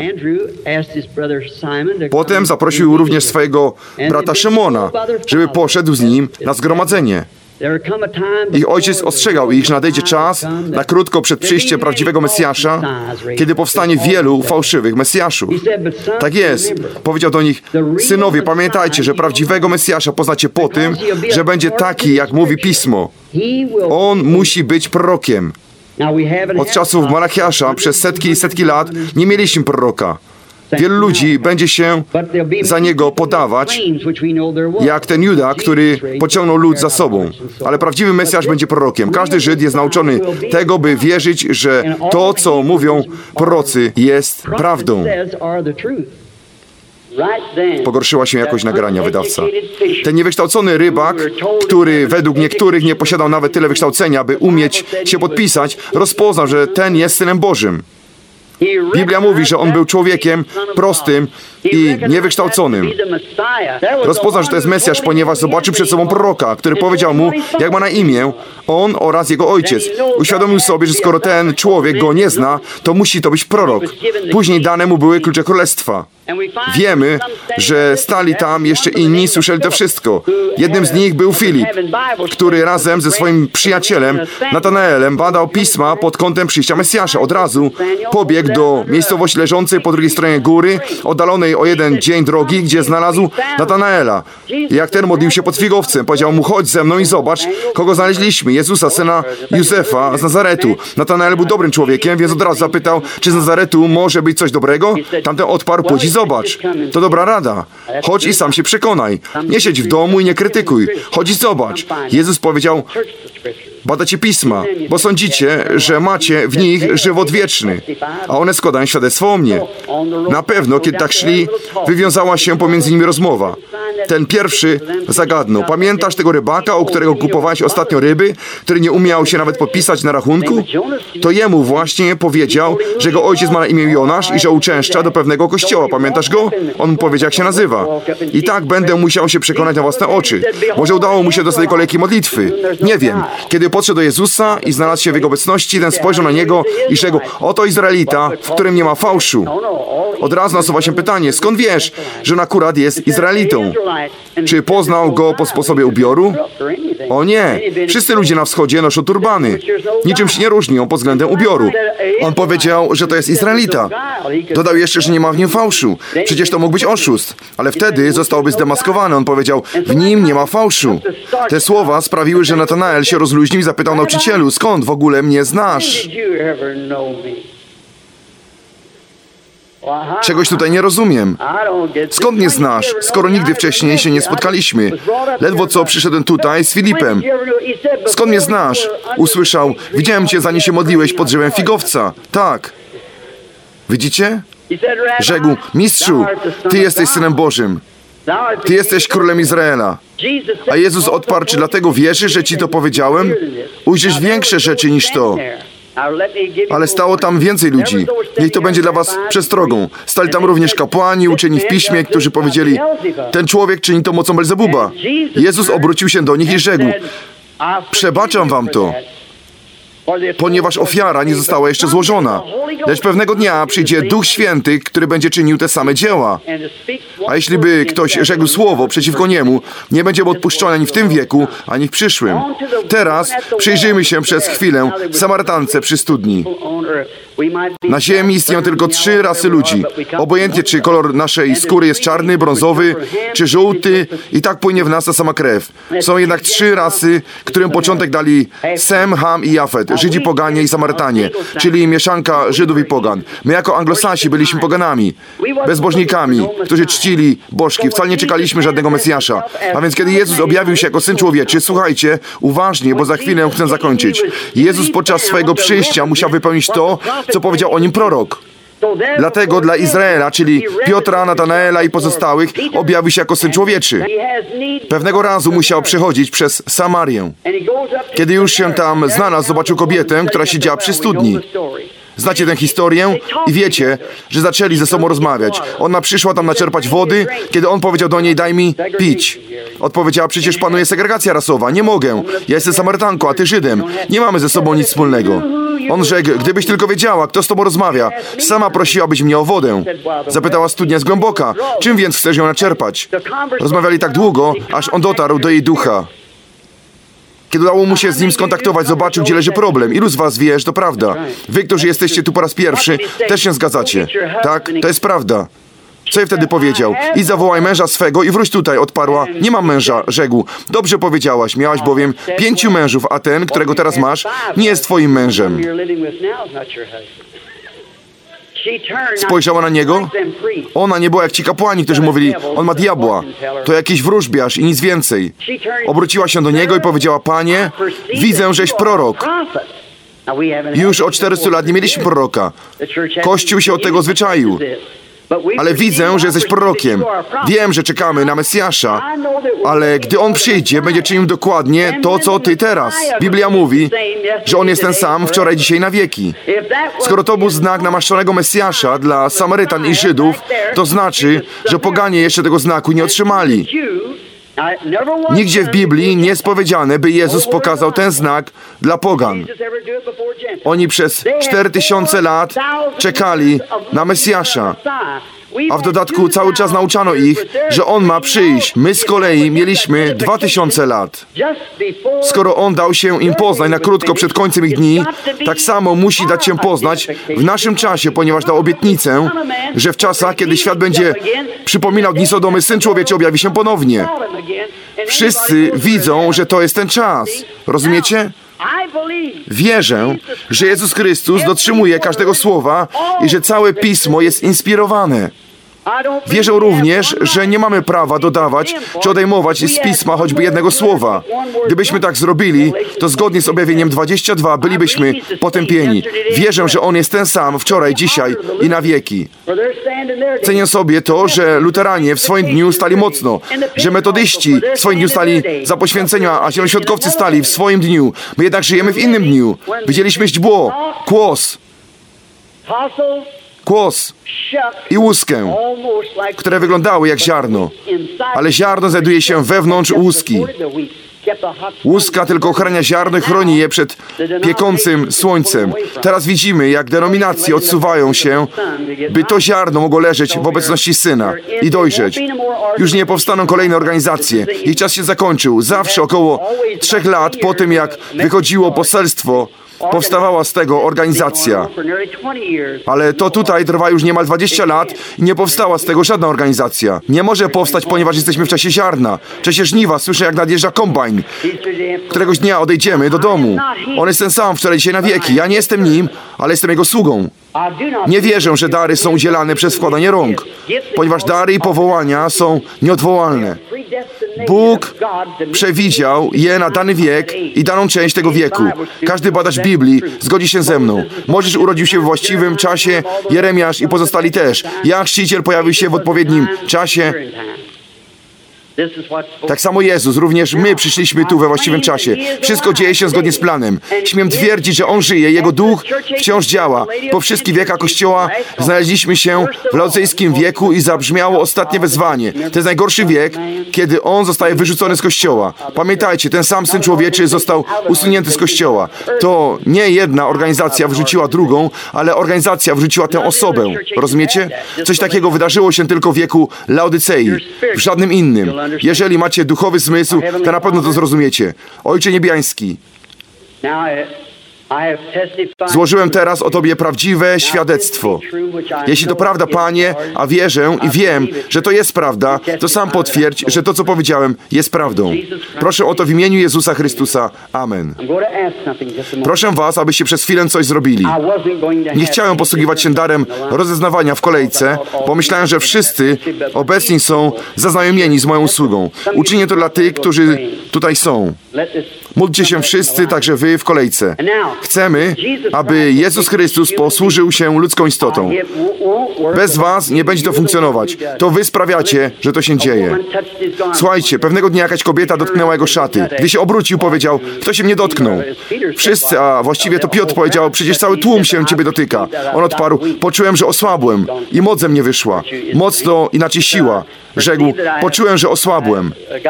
Potem zaprosił również swojego brata Szymona, żeby poszedł z nim na zgromadzenie. Ich ojciec ostrzegał ich, że nadejdzie czas, na krótko przed przyjściem prawdziwego Mesjasza, kiedy powstanie wielu fałszywych Mesjaszów. Tak jest. Powiedział do nich, synowie, pamiętajcie, że prawdziwego Mesjasza poznacie po tym, że będzie taki, jak mówi Pismo. On musi być prorokiem. Od czasów Malachiasza przez setki i setki lat nie mieliśmy proroka. Wielu ludzi będzie się za niego podawać, jak ten Juda, który pociągnął lud za sobą. Ale prawdziwy Mesjasz będzie prorokiem. Każdy Żyd jest nauczony tego, by wierzyć, że to, co mówią prorocy, jest prawdą. Pogorszyła się jakość nagrania, wydawca. Ten niewykształcony rybak, który według niektórych nie posiadał nawet tyle wykształcenia, by umieć się podpisać, rozpoznał, że ten jest Synem Bożym. Biblia mówi, że on był człowiekiem prostym i niewykształconym. Rozpoznał, że to jest Mesjasz, ponieważ zobaczył przed sobą proroka, który powiedział mu, jak ma na imię, on oraz jego ojciec. Uświadomił sobie, że skoro ten człowiek go nie zna, to musi to być prorok. Później dane mu były klucze królestwa. Wiemy, że stali tam jeszcze inni, słyszeli to wszystko. Jednym z nich był Filip, który razem ze swoim przyjacielem Natanaelem badał pisma pod kątem przyjścia Mesjasza. Od razu pobiegł do miejscowości leżącej po drugiej stronie góry, oddalonej o 1 dzień drogi, gdzie znalazł Natanaela. Jak ten modlił się pod figowcem, powiedział mu, chodź ze mną i zobacz, kogo znaleźliśmy. Jezusa, syna Józefa z Nazaretu. Natanael był dobrym człowiekiem, więc od razu zapytał, czy z Nazaretu może być coś dobrego? Tamten odparł, pójdź i zobacz. To dobra rada. Chodź i sam się przekonaj. Nie siedź w domu i nie krytykuj. Chodź i zobacz. Jezus powiedział, badacie pisma, bo sądzicie, że macie w nich żywot wieczny, a one składają świadectwo o mnie. Na pewno, kiedy tak szli, wywiązała się pomiędzy nimi rozmowa. Ten pierwszy zagadnął. Pamiętasz tego rybaka, u którego kupowałeś ostatnio ryby, który nie umiał się nawet podpisać na rachunku? To jemu właśnie powiedział, że jego ojciec ma na imię Jonasz i że uczęszcza do pewnego kościoła. Pamiętasz go? On mu powiedział, jak się nazywa. I tak będę musiał się przekonać na własne oczy. Może udało mu się dostać do kolejki modlitwy. Nie wiem. Kiedy podszedł do Jezusa i znalazł się w jego obecności, ten spojrzał na niego i rzekł, oto Izraelita, w którym nie ma fałszu. Od razu nasuwa się pytanie, skąd wiesz, że on akurat jest Izraelitą? Czy poznał go po sposobie ubioru? O nie, wszyscy ludzie na wschodzie noszą turbany. Niczym się nie różnią pod względem ubioru. On powiedział, że to jest Izraelita. Dodał jeszcze, że nie ma w nim fałszu. Przecież to mógł być oszust. Ale wtedy zostałby zdemaskowany. On powiedział, w nim nie ma fałszu. Te słowa sprawiły, że Natanael się rozluźnił i zapytał nauczycielu, skąd w ogóle mnie znasz? Czegoś tutaj nie rozumiem. Skąd mnie znasz, skoro nigdy wcześniej się nie spotkaliśmy? Ledwo co przyszedłem tutaj z Filipem. Skąd mnie znasz? Usłyszał, widziałem cię, zanim się modliłeś pod drzewem figowca. Tak. Widzicie? Rzekł, mistrzu, ty jesteś Synem Bożym. Ty jesteś królem Izraela. A Jezus odparł, czy dlatego wierzysz, że ci to powiedziałem? Ujrzysz większe rzeczy niż to. Ale stało tam więcej ludzi. Niech to będzie dla was przestrogą. Stali tam również kapłani, uczeni w piśmie, którzy powiedzieli, ten człowiek czyni to mocą Belzebuba. Jezus obrócił się do nich i rzekł, przebaczam wam to, ponieważ ofiara nie została jeszcze złożona. Lecz pewnego dnia przyjdzie Duch Święty, który będzie czynił te same dzieła. A jeśli by ktoś rzekł słowo przeciwko niemu, nie będzie mu odpuszczone ani w tym wieku, ani w przyszłym. Teraz przyjrzyjmy się przez chwilę Samarytance przy studni. Na ziemi istnieją tylko 3 rasy ludzi. Obojętnie, czy kolor naszej skóry jest czarny, brązowy, czy żółty, i tak płynie w nas ta sama krew. Są jednak 3 rasy, którym początek dali Sem, Ham i Jafet, Żydzi poganie i Samarytanie, czyli mieszanka Żydów i pogan. My jako Anglosasi byliśmy poganami, bezbożnikami, którzy czcili bożki. Wcale nie czekaliśmy żadnego Mesjasza. A więc kiedy Jezus objawił się jako Syn Człowieczy, słuchajcie, uważnie, bo za chwilę chcę zakończyć. Jezus podczas swojego przyjścia musiał wypełnić to, co powiedział o nim prorok. Dlatego dla Izraela, czyli Piotra, Natanaela i pozostałych, objawił się jako Syn Człowieczy. Pewnego razu musiał przechodzić przez Samarię. Kiedy już się tam znalazł, zobaczył kobietę, która siedziała przy studni. Znacie tę historię i wiecie, że zaczęli ze sobą rozmawiać. Ona przyszła tam naczerpać wody, kiedy on powiedział do niej, daj mi pić. Odpowiedziała, przecież panuje segregacja rasowa, nie mogę. Ja jestem Samarytanką, a ty Żydem. Nie mamy ze sobą nic wspólnego. On rzekł, gdybyś tylko wiedziała, kto z tobą rozmawia, sama prosiłabyś mnie o wodę. Zapytała, studnia jest głęboka, czym więc chcesz ją naczerpać? Rozmawiali tak długo, aż on dotarł do jej ducha. Kiedy udało mu się z nim skontaktować, zobaczył, gdzie leży problem. Ilu z was wie, że to prawda? Wy, którzy jesteście tu po raz pierwszy, też się zgadzacie. Tak, to jest prawda. Co jej wtedy powiedział? Idź zawołaj męża swego i wróć tutaj. Odparła, nie mam męża. Rzekł, dobrze powiedziałaś, miałaś bowiem 5 mężów, a ten, którego teraz masz, nie jest twoim mężem. Spojrzała na niego. Ona nie była jak ci kapłani, którzy mówili, on ma diabła. To jakiś wróżbiarz i nic więcej. Obróciła się do niego i powiedziała, panie, widzę, żeś prorok. Już od 400 lat nie mieliśmy proroka. Kościół się od tego zwyczaił. Ale widzę, że jesteś prorokiem. Wiem, że czekamy na Mesjasza, ale gdy On przyjdzie, będzie czynił dokładnie to, co Ty teraz. Biblia mówi, że On jest ten sam wczoraj, dzisiaj, na wieki. Skoro to był znak namaszczonego Mesjasza dla Samarytan i Żydów, to znaczy, że poganie jeszcze tego znaku nie otrzymali. Nigdzie w Biblii nie jest powiedziane, by Jezus pokazał ten znak dla pogan. Oni przez 4000 lat czekali na Mesjasza. A w dodatku cały czas nauczano ich, że On ma przyjść. My z kolei mieliśmy 2000 lat. Skoro On dał się im poznać na krótko przed końcem ich dni, tak samo musi dać się poznać w naszym czasie, ponieważ dał obietnicę, że w czasach, kiedy świat będzie przypominał dni Sodomy, Syn Człowieczy objawi się ponownie. Wszyscy widzą, że to jest ten czas. Rozumiecie? Wierzę, że Jezus Chrystus dotrzymuje każdego słowa i że całe Pismo jest inspirowane. Wierzę również, że nie mamy prawa dodawać czy odejmować z Pisma choćby jednego słowa. Gdybyśmy tak zrobili, to zgodnie z objawieniem 22 bylibyśmy potępieni. Wierzę, że On jest ten sam wczoraj, dzisiaj i na wieki. Cenię sobie to, że luteranie w swoim dniu stali mocno, że metodyści w swoim dniu stali za poświęcenia, a zielonoświątkowcy stali w swoim dniu. My jednak żyjemy w innym dniu. Widzieliśmy źdźbło, kłos i łuskę, które wyglądały jak ziarno, ale ziarno znajduje się wewnątrz łuski. Łuska tylko ochrania ziarno i chroni je przed piekącym słońcem. Teraz widzimy, jak denominacje odsuwają się, by to ziarno mogło leżeć w obecności Syna i dojrzeć. Już nie powstaną kolejne organizacje. Ich czas się zakończył. Zawsze około 3 lat po tym, jak wychodziło poselstwo, powstawała z tego organizacja. Ale to tutaj trwa już niemal 20 lat i nie powstała z tego żadna organizacja. Nie może powstać, ponieważ jesteśmy w czasie ziarna. W czasie żniwa słyszę, jak nadjeżdża kombajn. Któregoś dnia odejdziemy do domu. On jest ten sam wczoraj, dzisiaj, na wieki. Ja nie jestem nim, ale jestem Jego sługą. Nie wierzę, że dary są udzielane przez wkładanie rąk, ponieważ dary i powołania są nieodwołalne. Bóg przewidział je na dany wiek i daną część tego wieku. Każdy badacz Biblii zgodzi się ze mną. Mojżesz urodził się w właściwym czasie, Jeremiasz i pozostali też. Jan Chrzciciel pojawił się w odpowiednim czasie. Tak samo Jezus, również my przyszliśmy tu we właściwym czasie. Wszystko dzieje się zgodnie z planem. Śmiem twierdzić, że On żyje, Jego Duch wciąż działa. Po wszystkich wiekach Kościoła znaleźliśmy się w laodycejskim wieku i zabrzmiało ostatnie wezwanie. To jest najgorszy wiek, kiedy On zostaje wyrzucony z Kościoła. Pamiętajcie, ten sam Syn Człowieczy został usunięty z Kościoła. To nie jedna organizacja wrzuciła drugą, ale organizacja wrzuciła tę osobę. Rozumiecie? Coś takiego wydarzyło się tylko w wieku Laodycei, w żadnym innym. Jeżeli macie duchowy zmysł, to na pewno to zrozumiecie. Ojcze Niebiański, złożyłem teraz o Tobie prawdziwe świadectwo. Jeśli to prawda, Panie, a wierzę i wiem, że to jest prawda, to sam potwierdź, że to, co powiedziałem, jest prawdą. Proszę o to w imieniu Jezusa Chrystusa. Amen. Proszę Was, abyście przez chwilę coś zrobili. Nie chciałem posługiwać się darem rozeznawania w kolejce. Pomyślałem, że wszyscy obecni są zaznajomieni z moją usługą. Uczynię to dla tych, którzy tutaj są. Módlcie się wszyscy, także Wy w kolejce. Chcemy, aby Jezus Chrystus posłużył się ludzką istotą. Bez Was nie będzie to funkcjonować. To Wy sprawiacie, że to się dzieje. Słuchajcie, pewnego dnia jakaś kobieta dotknęła jego szaty. Gdy się obrócił, powiedział, kto się mnie dotknął? Wszyscy, a właściwie to Piotr powiedział, przecież cały tłum się Ciebie dotyka. On odparł, poczułem, że osłabłem i moc ze mnie wyszła. Moc to inaczej siła. Rzekł, poczułem, że osłabłem.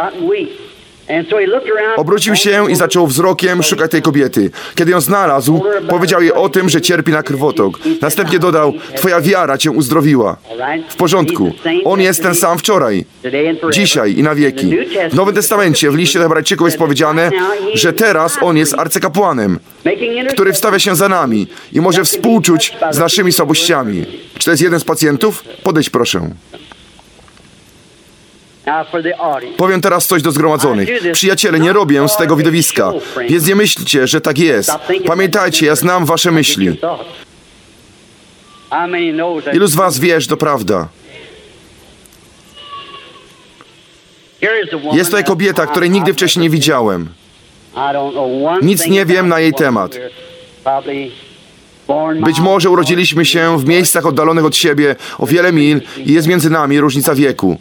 Obrócił się i zaczął wzrokiem szukać tej kobiety. Kiedy ją znalazł, powiedział jej o tym, że cierpi na krwotok. Następnie dodał, Twoja wiara Cię uzdrowiła. W porządku. On jest ten sam wczoraj, dzisiaj i na wieki. W Nowym Testamencie, w liście do Hebrajczyków jest powiedziane, że teraz On jest arcykapłanem, który wstawia się za nami i może współczuć z naszymi słabościami. Czy to jest jeden z pacjentów? Podejdź proszę. Powiem teraz coś do zgromadzonych. Przyjaciele, nie robię z tego widowiska, więc nie myślcie, że tak jest. Pamiętajcie, ja znam wasze myśli. Ilu z was wie, że to prawda? Jest tutaj kobieta, której nigdy wcześniej nie widziałem. Nic nie wiem na jej temat. Być może urodziliśmy się w miejscach oddalonych od siebie o wiele mil i jest między nami różnica wieku.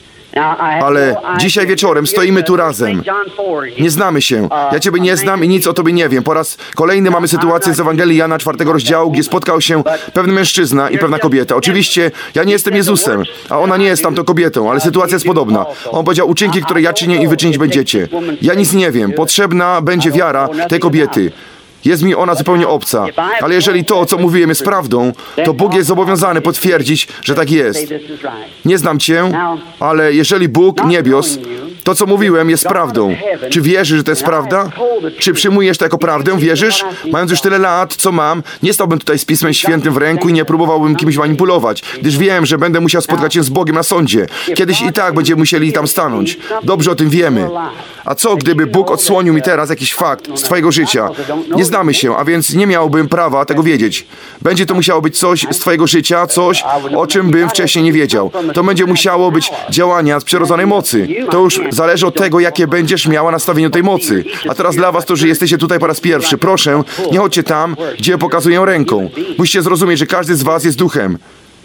Ale dzisiaj wieczorem stoimy tu razem. Nie znamy się. Ja Ciebie nie znam i nic o Tobie nie wiem. Po raz kolejny mamy sytuację z Ewangelii Jana 4 rozdziału, gdzie spotkał się pewien mężczyzna i pewna kobieta. Oczywiście ja nie jestem Jezusem, a ona nie jest tamtą kobietą, ale sytuacja jest podobna. On powiedział: uczynki, które ja czynię i wy czynić będziecie. Ja nic nie wiem. Potrzebna będzie wiara tej kobiety. Jest mi ona zupełnie obca. Ale jeżeli to, co mówiłem, jest prawdą, to Bóg jest zobowiązany potwierdzić, że tak jest. Nie znam Cię, ale jeżeli Bóg niebios, to, co mówiłem, jest prawdą. Czy wierzysz, że to jest prawda? Czy przyjmujesz to jako prawdę? Wierzysz? Mając już tyle lat, co mam, nie stałbym tutaj z Pismem Świętym w ręku i nie próbowałbym kimś manipulować, gdyż wiem, że będę musiał spotkać się z Bogiem na sądzie. Kiedyś i tak będziemy musieli tam stanąć. Dobrze o tym wiemy. A co, gdyby Bóg odsłonił mi teraz jakiś fakt z Twojego życia? Nie znamy się, a więc nie miałbym prawa tego wiedzieć. Będzie to musiało być coś z Twojego życia, coś, o czym bym wcześniej nie wiedział. To będzie musiało być działania z przyrodzonej mocy. To już zależy od tego, jakie będziesz miała nastawienie do tej mocy. A teraz dla was, którzy jesteście tutaj po raz pierwszy, proszę, nie chodźcie tam, gdzie pokazuję ręką. Musicie zrozumieć, że każdy z was jest duchem.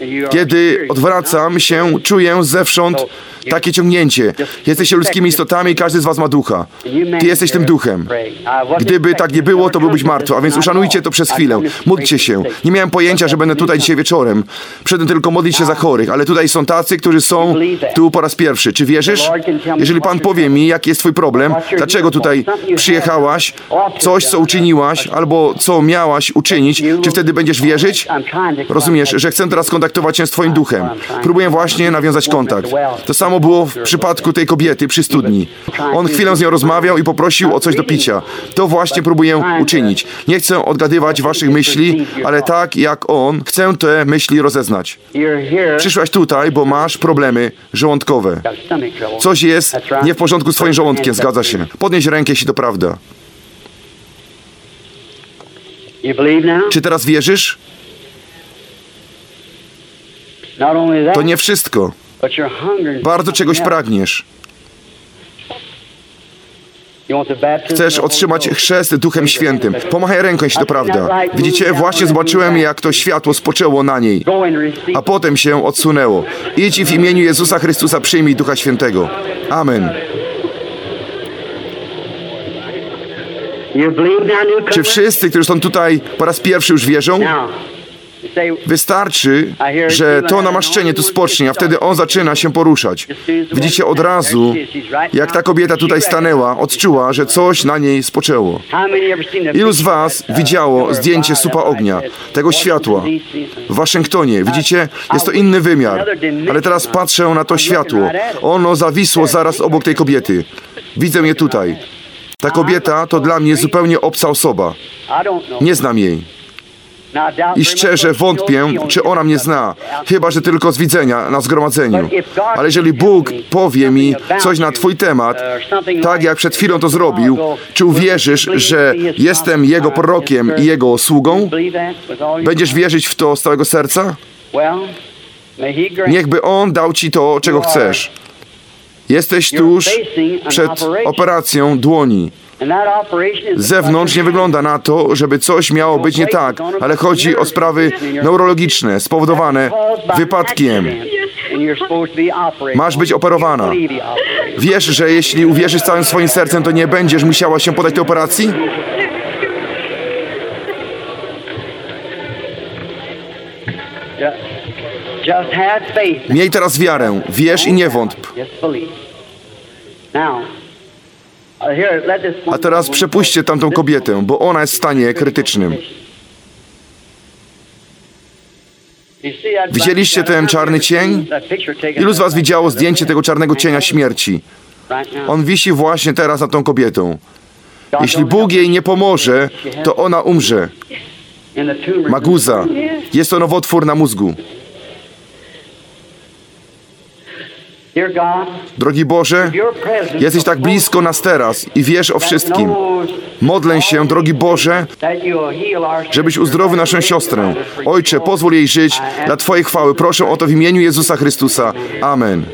Kiedy odwracam się, czuję zewsząd takie ciągnięcie. Jesteście ludzkimi istotami i każdy z was ma ducha. Ty jesteś tym duchem. Gdyby tak nie było, to byłbyś martwy, a więc uszanujcie to przez chwilę. Módlcie się. Nie miałem pojęcia, że będę tutaj dzisiaj wieczorem. Przyszedłem tylko modlić się za chorych, ale tutaj są tacy, którzy są tu po raz pierwszy. Czy wierzysz? Jeżeli Pan powie mi, jaki jest twój problem, dlaczego tutaj przyjechałaś, coś, co uczyniłaś, albo co miałaś uczynić, czy wtedy będziesz wierzyć? Rozumiesz, że chcę teraz kontaktować się z twoim duchem. Próbuję właśnie nawiązać kontakt. To samo było w przypadku tej kobiety przy studni. On chwilę z nią rozmawiał i poprosił o coś do picia. To właśnie próbuję uczynić. Nie chcę odgadywać waszych myśli, ale tak jak on, chcę te myśli rozeznać. Przyszłaś tutaj, bo masz problemy żołądkowe. Coś jest nie w porządku z twoim żołądkiem, zgadza się. Podnieś rękę, jeśli to prawda. Czy teraz wierzysz? To nie wszystko. Bardzo czegoś pragniesz. Chcesz otrzymać chrzest Duchem Świętym. Pomachaj ręką, jeśli to prawda. Widzicie, właśnie zobaczyłem, jak to światło spoczęło na niej, a potem się odsunęło. Idź i w imieniu Jezusa Chrystusa przyjmij Ducha Świętego. Amen. Czy wszyscy, którzy są tutaj po raz pierwszy, już wierzą? Wystarczy, że to namaszczenie tu spocznie, a wtedy on zaczyna się poruszać. Widzicie od razu, jak ta kobieta tutaj stanęła, odczuła, że coś na niej spoczęło. Ilu z was widziało zdjęcie słupa ognia, tego światła w Waszyngtonie? Widzicie, jest to inny wymiar. Ale teraz patrzę na to światło. Ono zawisło zaraz obok tej kobiety. Widzę je tutaj. Ta kobieta to dla mnie zupełnie obca osoba. Nie znam jej. I szczerze wątpię, czy ona mnie zna, chyba że tylko z widzenia na zgromadzeniu. Ale jeżeli Bóg powie mi coś na twój temat, tak jak przed chwilą to zrobił, czy uwierzysz, że jestem Jego prorokiem i Jego sługą? Będziesz wierzyć w to z całego serca? Niechby On dał ci to, czego chcesz. Jesteś tuż przed operacją dłoni. Z zewnątrz nie wygląda na to, żeby coś miało być nie tak, ale chodzi o sprawy neurologiczne spowodowane wypadkiem. Masz być operowana. Wiesz, że jeśli uwierzysz całym swoim sercem, to nie będziesz musiała się poddać tej operacji? Miej teraz wiarę. Wierz i nie wątp. A teraz przepuśćcie tamtą kobietę, bo ona jest w stanie krytycznym. Widzieliście ten czarny cień? Ilu z was widziało zdjęcie tego czarnego cienia śmierci? On wisi właśnie teraz nad tą kobietą. Jeśli Bóg jej nie pomoże, to ona umrze. Ma guza. Jest to nowotwór na mózgu. Drogi Boże, jesteś tak blisko nas teraz i wiesz o wszystkim. Modlę się, drogi Boże, żebyś uzdrowił naszą siostrę. Ojcze, pozwól jej żyć dla Twojej chwały. Proszę o to w imieniu Jezusa Chrystusa. Amen.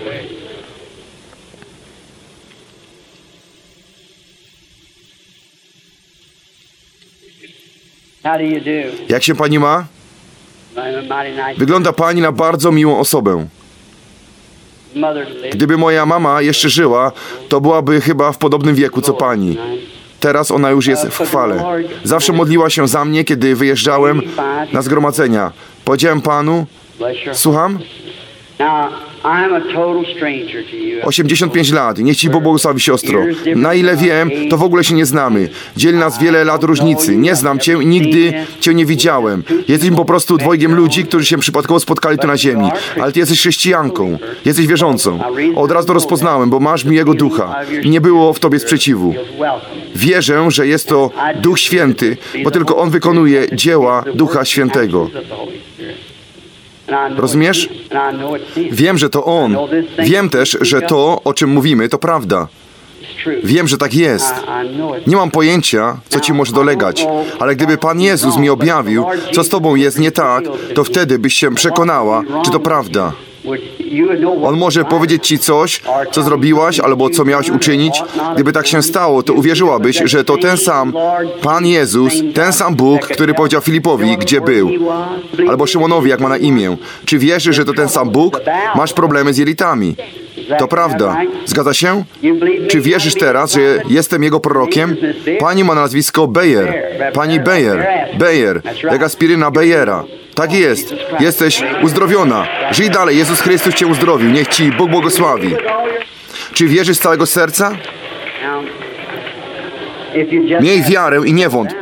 Jak się pani ma? Wygląda pani na bardzo miłą osobę. Gdyby moja mama jeszcze żyła, to byłaby chyba w podobnym wieku co pani. Teraz ona już jest w chwale. Zawsze modliła się za mnie, kiedy wyjeżdżałem na zgromadzenia. Powiedziałem panu, słucham? 85 lat. Niech ci Bóg błogosławi, siostro. Na ile wiem, to w ogóle się nie znamy. Dzieli nas wiele lat różnicy. Nie znam cię i nigdy cię nie widziałem. Jesteśmy po prostu dwojgiem ludzi, którzy się przypadkowo spotkali tu na ziemi. Ale ty jesteś chrześcijanką. Jesteś wierzącą. Od razu to rozpoznałem, bo masz miłego ducha. I nie było w tobie sprzeciwu. Wierzę, że jest to Duch Święty, bo tylko On wykonuje dzieła Ducha Świętego. Rozumiesz? Wiem, że to On. Wiem też, że to, o czym mówimy, to prawda. Wiem, że tak jest. Nie mam pojęcia, co ci może dolegać, ale gdyby Pan Jezus mi objawił, co z tobą jest nie tak, to wtedy byś się przekonała, czy to prawda. On może powiedzieć ci coś, co zrobiłaś, albo co miałaś uczynić. Gdyby tak się stało, to uwierzyłabyś, że to ten sam Pan Jezus, ten sam Bóg, który powiedział Filipowi, gdzie był. Albo Szymonowi, jak ma na imię. Czy wierzysz, że to ten sam Bóg? Masz problemy z jelitami. To prawda. Zgadza się? Czy wierzysz teraz, że jestem Jego prorokiem? Pani ma nazwisko Beyer. Pani Beyer. Beyer. Jak aspiryna Beyera. Tak jest. Jesteś uzdrowiona. Żyj dalej. Jezus Chrystus cię uzdrowił. Niech ci Bóg błogosławi. Czy wierzysz z całego serca? Miej wiarę i nie wątp.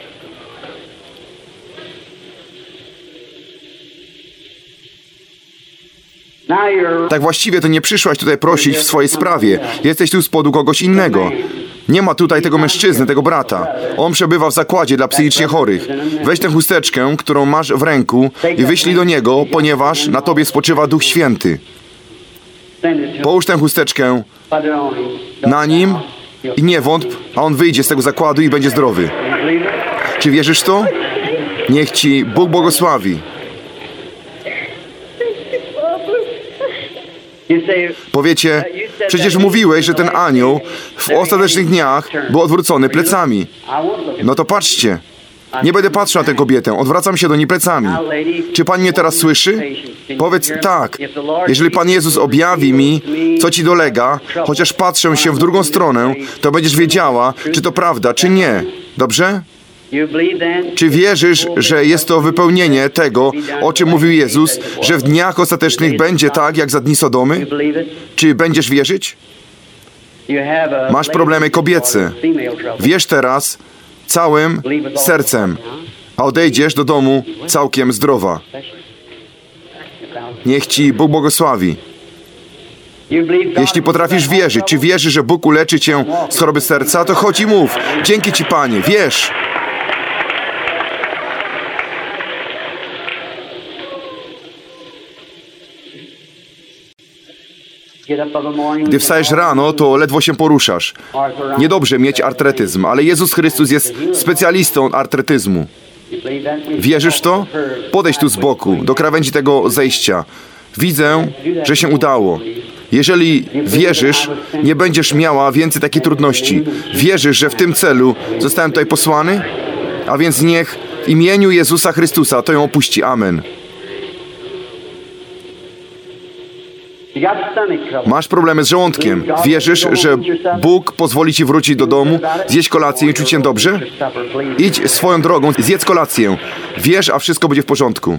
Tak właściwie to nie przyszłaś tutaj prosić w swojej sprawie. Jesteś tu z powodu kogoś innego. Nie ma tutaj tego mężczyzny, tego brata. On przebywa w zakładzie dla psychicznie chorych. Weź tę chusteczkę, którą masz w ręku i wyślij do niego, ponieważ na tobie spoczywa Duch Święty. Połóż tę chusteczkę na nim i nie wątp, a on wyjdzie z tego zakładu i będzie zdrowy. Czy wierzysz w to? Niech ci Bóg błogosławi. Powiecie, przecież mówiłeś, że ten anioł w ostatecznych dniach był odwrócony plecami. No to patrzcie. Nie będę patrzył na tę kobietę, odwracam się do niej plecami. Czy Pan mnie teraz słyszy? Powiedz tak. Jeżeli Pan Jezus objawi mi, co ci dolega, chociaż patrzę się w drugą stronę, to będziesz wiedziała, czy to prawda, czy nie. Dobrze? Czy wierzysz, że jest to wypełnienie tego, o czym mówił Jezus, że w dniach ostatecznych będzie tak, jak za dni Sodomy? Czy będziesz wierzyć? Masz problemy kobiece. Wierz teraz całym sercem, a odejdziesz do domu całkiem zdrowa. Niech ci Bóg błogosławi. Jeśli potrafisz wierzyć, czy wierzysz, że Bóg uleczy cię z choroby serca, to chodź i mów. Dzięki ci, Panie, wierz. Gdy wstajesz rano, to ledwo się poruszasz. Niedobrze mieć artretyzm, ale Jezus Chrystus jest specjalistą artretyzmu. Wierzysz w to? Podejdź tu z boku, do krawędzi tego zejścia. Widzę, że się udało. Jeżeli wierzysz, nie będziesz miała więcej takich trudności. Wierzysz, że w tym celu zostałem tutaj posłany? A więc niech w imieniu Jezusa Chrystusa to ją opuści. Amen. Masz problemy z żołądkiem. Wierzysz, że Bóg pozwoli ci wrócić do domu, zjeść kolację i czuć się dobrze? Idź swoją drogą, zjedz kolację. Wierz, a wszystko będzie w porządku.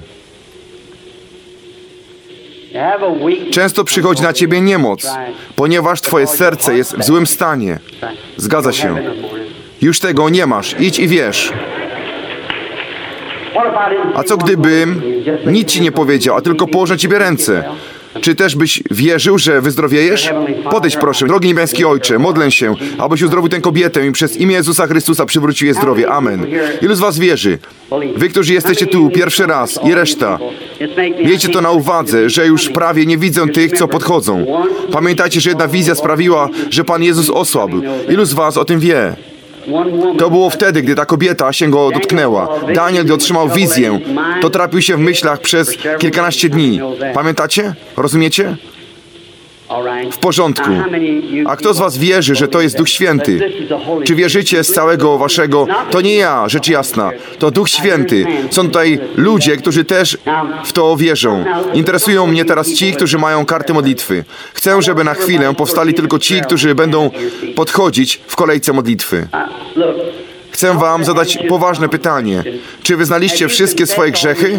Często przychodzi na ciebie niemoc, ponieważ twoje serce jest w złym stanie. Zgadza się. Już tego nie masz. Idź i wierz. A co gdybym nic ci nie powiedział, a tylko położę na ciebie ręce? Czy też byś wierzył, że wyzdrowiejesz? Podejdź proszę, drogi niebieski Ojcze, modlę się, abyś uzdrowił tę kobietę i przez imię Jezusa Chrystusa przywrócił jej zdrowie. Amen. Ilu z was wierzy? Wy, którzy jesteście tu pierwszy raz i reszta, miejcie to na uwadze, że już prawie nie widzę tych, co podchodzą. Pamiętajcie, że jedna wizja sprawiła, że Pan Jezus osłabł. Ilu z was o tym wie? To było wtedy, gdy ta kobieta się go dotknęła. Daniel, gdy otrzymał wizję, to trapił się w myślach przez kilkanaście dni. Pamiętacie? Rozumiecie? W porządku. A kto z was wierzy, że to jest Duch Święty? Czy wierzycie z całego waszego... To nie ja, rzecz jasna. To Duch Święty. Są tutaj ludzie, którzy też w to wierzą. Interesują mnie teraz ci, którzy mają karty modlitwy. Chcę, żeby na chwilę powstali tylko ci, którzy będą podchodzić w kolejce modlitwy. Chcę wam zadać poważne pytanie. Czy wyznaliście wszystkie swoje grzechy?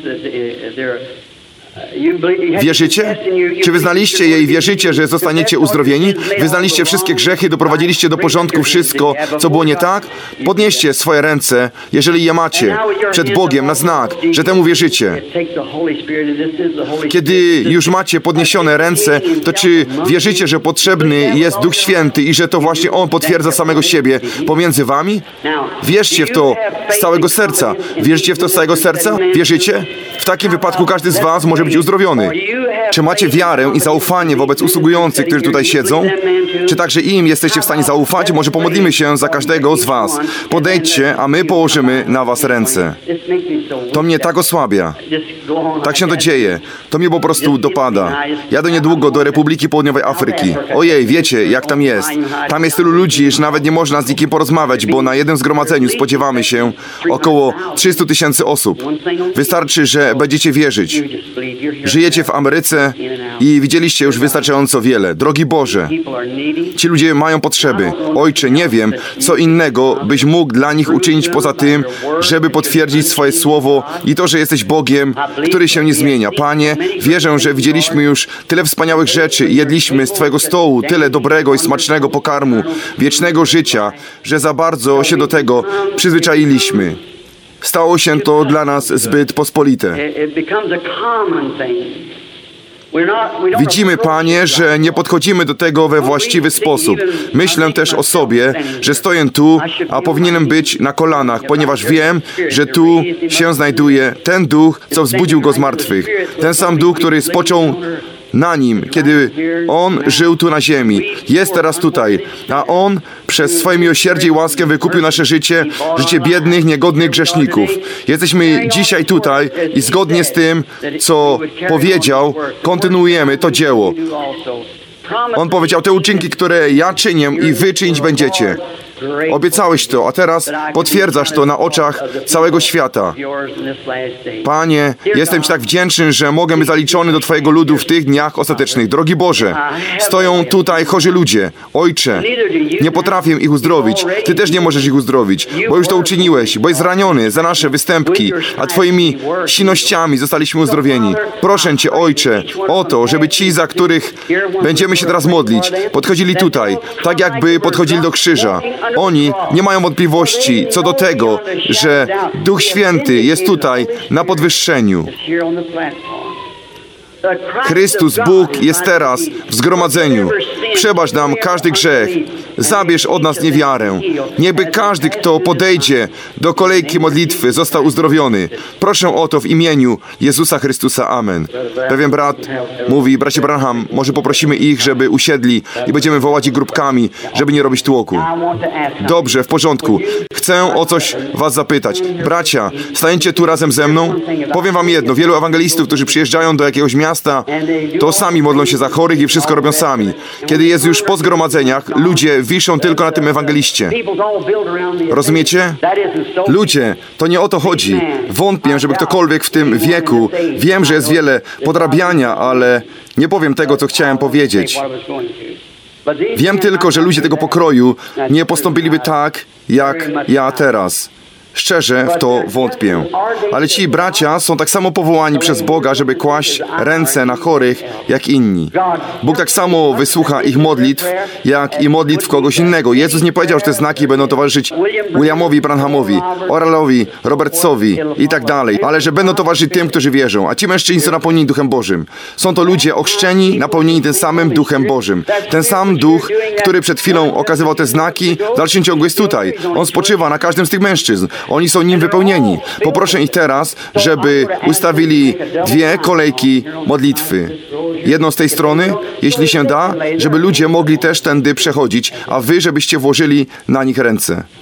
Wierzycie? Czy wyznaliście je i wierzycie, że zostaniecie uzdrowieni? Wyznaliście wszystkie grzechy, doprowadziliście do porządku wszystko, co było nie tak? Podnieście swoje ręce, jeżeli je macie, przed Bogiem na znak, że temu wierzycie. Kiedy już macie podniesione ręce, to czy wierzycie, że potrzebny jest Duch Święty i że to właśnie On potwierdza samego siebie pomiędzy wami? Wierzcie w to z całego serca. Wierzycie w to z całego serca? Wierzycie? W takim wypadku każdy z was może być uzdrowiony. Czy macie wiarę i zaufanie wobec usługujących, którzy tutaj siedzą? Czy także im jesteście w stanie zaufać? Może pomodlimy się za każdego z was. Podejdźcie, a my położymy na was ręce. To mnie tak osłabia. Tak się to dzieje. To mnie po prostu dopada. Jadę niedługo do Republiki Południowej Afryki. Ojej, wiecie, jak tam jest. Tam jest tylu ludzi, że nawet nie można z nikim porozmawiać, bo na jednym zgromadzeniu spodziewamy się około 300 000 osób. Wystarczy, że będziecie wierzyć. Żyjecie w Ameryce i widzieliście już wystarczająco wiele. Drogi Boże, ci ludzie mają potrzeby. Ojcze, nie wiem, co innego byś mógł dla nich uczynić poza tym, żeby potwierdzić swoje słowo i to, że jesteś Bogiem, który się nie zmienia. Panie, wierzę, że widzieliśmy już tyle wspaniałych rzeczy i jedliśmy z Twojego stołu tyle dobrego i smacznego pokarmu, wiecznego życia, że za bardzo się do tego przyzwyczailiśmy. Stało się to dla nas zbyt pospolite. Widzimy, Panie, że nie podchodzimy do tego we właściwy sposób. Myślę też o sobie, że stoję tu, a powinienem być na kolanach, ponieważ wiem, że tu się znajduje ten Duch, co wzbudził Go z martwych. Ten sam Duch, który spoczął na Nim, kiedy On żył tu na ziemi. Jest teraz tutaj, a On przez swoje miłosierdzie i łaskę wykupił nasze życie, życie biednych, niegodnych grzeszników. Jesteśmy dzisiaj tutaj i zgodnie z tym, co powiedział, kontynuujemy to dzieło. On powiedział, te uczynki, które ja czynię i wy czynić będziecie. Obiecałeś to, a teraz potwierdzasz to na oczach całego świata. Panie, jestem Ci tak wdzięczny, że mogę być zaliczony do Twojego ludu w tych dniach ostatecznych. Drogi Boże, stoją tutaj chorzy ludzie. Ojcze, nie potrafię ich uzdrowić. Ty też nie możesz ich uzdrowić, bo już to uczyniłeś, bo jest zraniony za nasze występki, a Twoimi silnościami zostaliśmy uzdrowieni. Proszę Cię, Ojcze, o to, żeby ci, za których będziemy się teraz modlić, podchodzili tutaj, tak jakby podchodzili do krzyża. Oni nie mają wątpliwości co do tego, że Duch Święty jest tutaj na podwyższeniu. Chrystus, Bóg, jest teraz w zgromadzeniu. Przebacz nam każdy grzech. Zabierz od nas niewiarę. Niechby każdy, kto podejdzie do kolejki modlitwy, został uzdrowiony. Proszę o to w imieniu Jezusa Chrystusa. Amen. Pewien brat mówi, bracie Branham, może poprosimy ich, żeby usiedli i będziemy wołać ich grupkami, żeby nie robić tłoku. Dobrze, w porządku. Chcę o coś was zapytać. Bracia, stańcie tu razem ze mną? Powiem wam jedno. Wielu ewangelistów, którzy przyjeżdżają do jakiegoś miasta, to sami modlą się za chorych i wszystko robią sami. Kiedy jest już po zgromadzeniach, ludzie wiszą tylko na tym ewangeliście. Rozumiecie? Ludzie, to nie o to chodzi. Wątpię, żeby ktokolwiek w tym wieku, wiem, że jest wiele podrabiania, ale nie powiem tego, co chciałem powiedzieć. Wiem tylko, że ludzie tego pokroju nie postąpiliby tak, jak ja teraz. Szczerze w to wątpię. Ale ci bracia są tak samo powołani przez Boga, żeby kłaść ręce na chorych, jak inni. Bóg tak samo wysłucha ich modlitw, jak i modlitw kogoś innego. Jezus nie powiedział, że te znaki będą towarzyszyć Williamowi Branhamowi, Oralowi, Robertsowi i tak dalej, ale że będą towarzyszyć tym, którzy wierzą. A ci mężczyźni są napełnieni Duchem Bożym. Są to ludzie ochrzczeni, napełnieni tym samym Duchem Bożym. Ten sam Duch, który przed chwilą okazywał te znaki, w dalszym ciągu jest tutaj. On spoczywa na każdym z tych mężczyzn. Oni są nim wypełnieni. Poproszę ich teraz, żeby ustawili 2 kolejki modlitwy. Jedną z tej strony, jeśli się da, żeby ludzie mogli też tędy przechodzić, a wy, żebyście włożyli na nich ręce.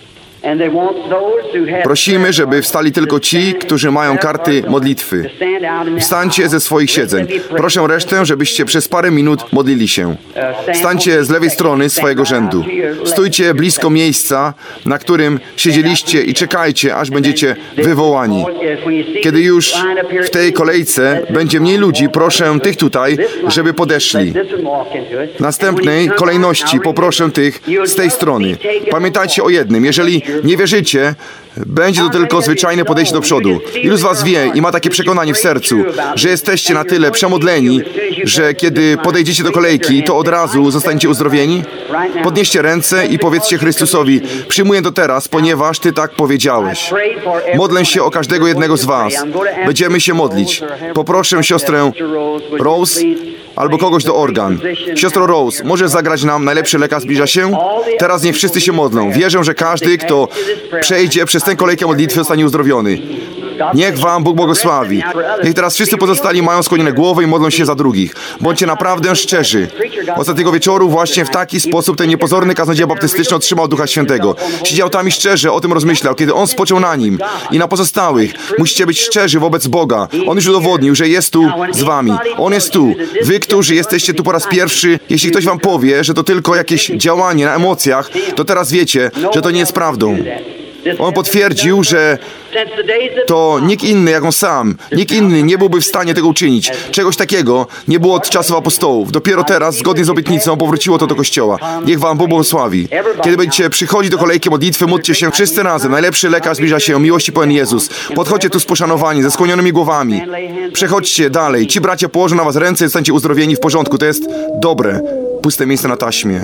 Prosimy, żeby wstali tylko ci, którzy mają karty modlitwy. Wstańcie ze swoich siedzeń. Proszę resztę, żebyście przez parę minut modlili się. Stańcie z lewej strony swojego rzędu. Stójcie blisko miejsca, na którym siedzieliście i czekajcie, aż będziecie wywołani. Kiedy już w tej kolejce będzie mniej ludzi, proszę tych tutaj, żeby podeszli. W następnej kolejności poproszę tych z tej strony. Pamiętajcie o jednym, jeżeli nie wierzycie, będzie to tylko zwyczajne podejście do przodu. Ilu z was wie i ma takie przekonanie w sercu, że jesteście na tyle przemodleni, że kiedy podejdziecie do kolejki, to od razu zostaniecie uzdrowieni? Podnieście ręce i powiedzcie Chrystusowi: przyjmuję to teraz, ponieważ Ty tak powiedziałeś. Modlę się o każdego jednego z was. Będziemy się modlić. Poproszę siostrę Rose albo kogoś do organ. Siostro Rose, możesz zagrać nam Najlepszy lekarz zbliża się? Teraz niech wszyscy się modlą. Wierzę, że każdy, kto przejdzie przez tę kolejkę modlitwy, zostanie uzdrowiony. Niech wam Bóg błogosławi. Niech teraz wszyscy pozostali mają skłonione głowy i modlą się za drugich. Bądźcie naprawdę szczerzy. Ostatniego wieczoru właśnie w taki sposób ten niepozorny kaznodzieja baptystyczny otrzymał Ducha Świętego. Siedział tam i szczerze o tym rozmyślał, kiedy on spoczął na nim i na pozostałych. Musicie być szczerzy wobec Boga. On już udowodnił, że jest tu z wami. On jest tu. Wy, którzy jesteście tu po raz pierwszy, jeśli ktoś wam powie, że to tylko jakieś działanie na emocjach, to teraz wiecie, że to nie jest prawdą. On potwierdził, że to nikt inny jak on sam, nikt inny nie byłby w stanie tego uczynić. Czegoś takiego nie było od czasów apostołów. Dopiero teraz, zgodnie z obietnicą, powróciło to do Kościoła. Niech wam Bóg błogosławi. Kiedy będziecie przychodzić do kolejki modlitwy, módlcie się wszyscy razem. Najlepszy lekarz zbliża się, miłości pełen Jezus. Podchodźcie tu z poszanowani, ze skłonionymi głowami. Przechodźcie dalej. Ci bracia położą na was ręce i zostańcie uzdrowieni w porządku. To jest dobre. Puste miejsce na taśmie.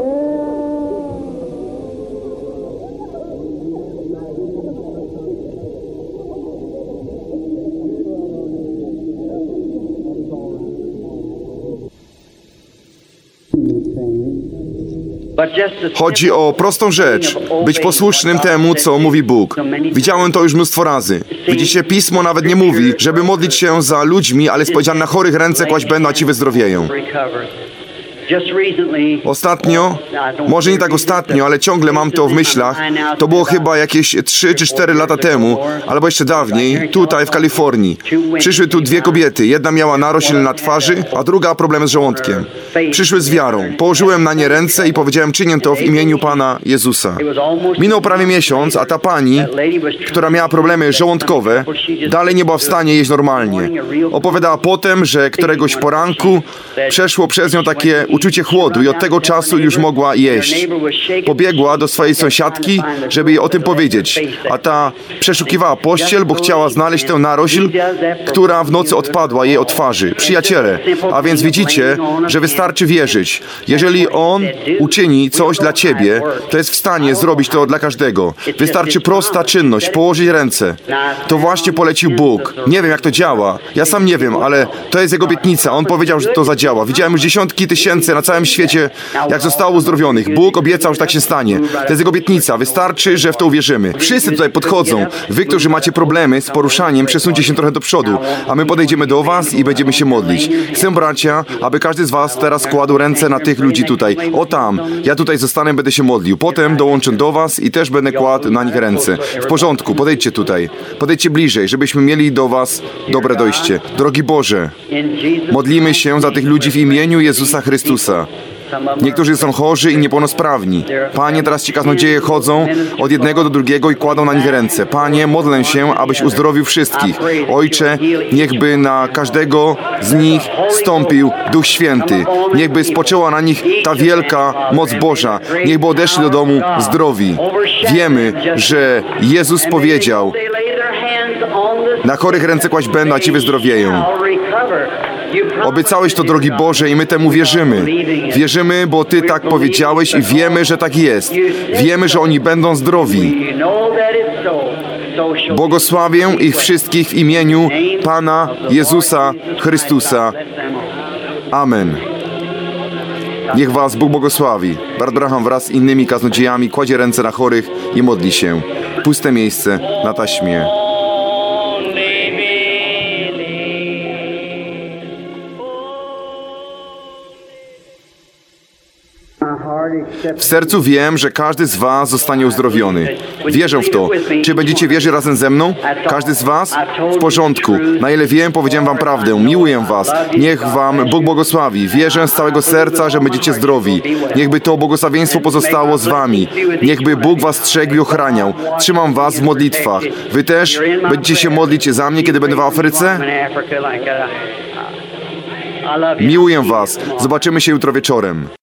Chodzi o prostą rzecz, być posłusznym temu, co mówi Bóg. Widziałem to już mnóstwo razy. Widzicie, Pismo nawet nie mówi, żeby modlić się za ludźmi, ale jest powiedziane: na chorych ręce kłaść będą, a ci wyzdrowieją. Ostatnio, może nie tak ostatnio, ale ciągle mam to w myślach, to było chyba jakieś 3 czy 4 lata temu, albo jeszcze dawniej, tutaj w Kalifornii. Przyszły tu 2 kobiety, jedna miała narośl na twarzy, a druga problemy z żołądkiem. Przyszły z wiarą. Położyłem na nie ręce i powiedziałem: czynię to w imieniu Pana Jezusa. Minął prawie miesiąc, a ta pani, która miała problemy żołądkowe, dalej nie była w stanie jeść normalnie. Opowiadała potem, że któregoś poranku przeszło przez nią takie uczucie chłodu i od tego czasu już mogła jeść. Pobiegła do swojej sąsiadki, żeby jej o tym powiedzieć, a ta przeszukiwała pościel, bo chciała znaleźć tę narośl, która w nocy odpadła jej od twarzy. Przyjaciele, a więc widzicie, że wystarczy wierzyć. Jeżeli On uczyni coś dla ciebie, to jest w stanie zrobić to dla każdego. Wystarczy prosta czynność, położyć ręce. To właśnie polecił Bóg. Nie wiem, jak to działa. Ja sam nie wiem, ale to jest Jego obietnica. On powiedział, że to zadziała. Widziałem już dziesiątki tysięcy na całym świecie, jak zostało uzdrowionych. Bóg obiecał, że tak się stanie. To jest Jego obietnica. Wystarczy, że w to uwierzymy. Wszyscy tutaj podchodzą. Wy, którzy macie problemy z poruszaniem, przesuńcie się trochę do przodu, a my podejdziemy do was i będziemy się modlić. Chcę, bracia, aby każdy z was teraz kładł ręce na tych ludzi tutaj. O tam. Ja tutaj zostanę, będę się modlił. Potem dołączę do was i też będę kładł na nich ręce. W porządku. Podejdźcie tutaj. Podejdźcie bliżej, żebyśmy mieli do was dobre dojście. Drogi Boże, modlimy się za tych ludzi w imieniu Jezusa Chrystusa. Niektórzy są chorzy i niepełnosprawni. Panie, teraz Ci kaznodzieje chodzą od jednego do drugiego i kładą na nich ręce. Panie, modlę się, abyś uzdrowił wszystkich. Ojcze, niechby na każdego z nich stąpił Duch Święty. Niechby spoczęła na nich ta wielka moc Boża. Niechby odeszli do domu zdrowi. Wiemy, że Jezus powiedział: na chorych ręce kłaść będą, a Ci wyzdrowieją. Obiecałeś to, drogi Boże, i my temu wierzymy. Wierzymy, bo Ty tak powiedziałeś i wiemy, że tak jest. Wiemy, że oni będą zdrowi. Błogosławię ich wszystkich w imieniu Pana Jezusa Chrystusa. Amen. Niech was Bóg błogosławi. Brat Braham wraz z innymi kaznodziejami kładzie ręce na chorych i modli się. Puste miejsce na taśmie. W sercu wiem, że każdy z was zostanie uzdrowiony. Wierzę w to. Czy będziecie wierzyć razem ze mną? Każdy z was? W porządku. Na ile wiem, powiedziałem wam prawdę. Miłuję was. Niech wam Bóg błogosławi. Wierzę z całego serca, że będziecie zdrowi. Niechby to błogosławieństwo pozostało z wami. Niechby Bóg was strzegł i ochraniał. Trzymam was w modlitwach. Wy też będziecie się modlić za mnie, kiedy będę w Afryce? Miłuję was. Zobaczymy się jutro wieczorem.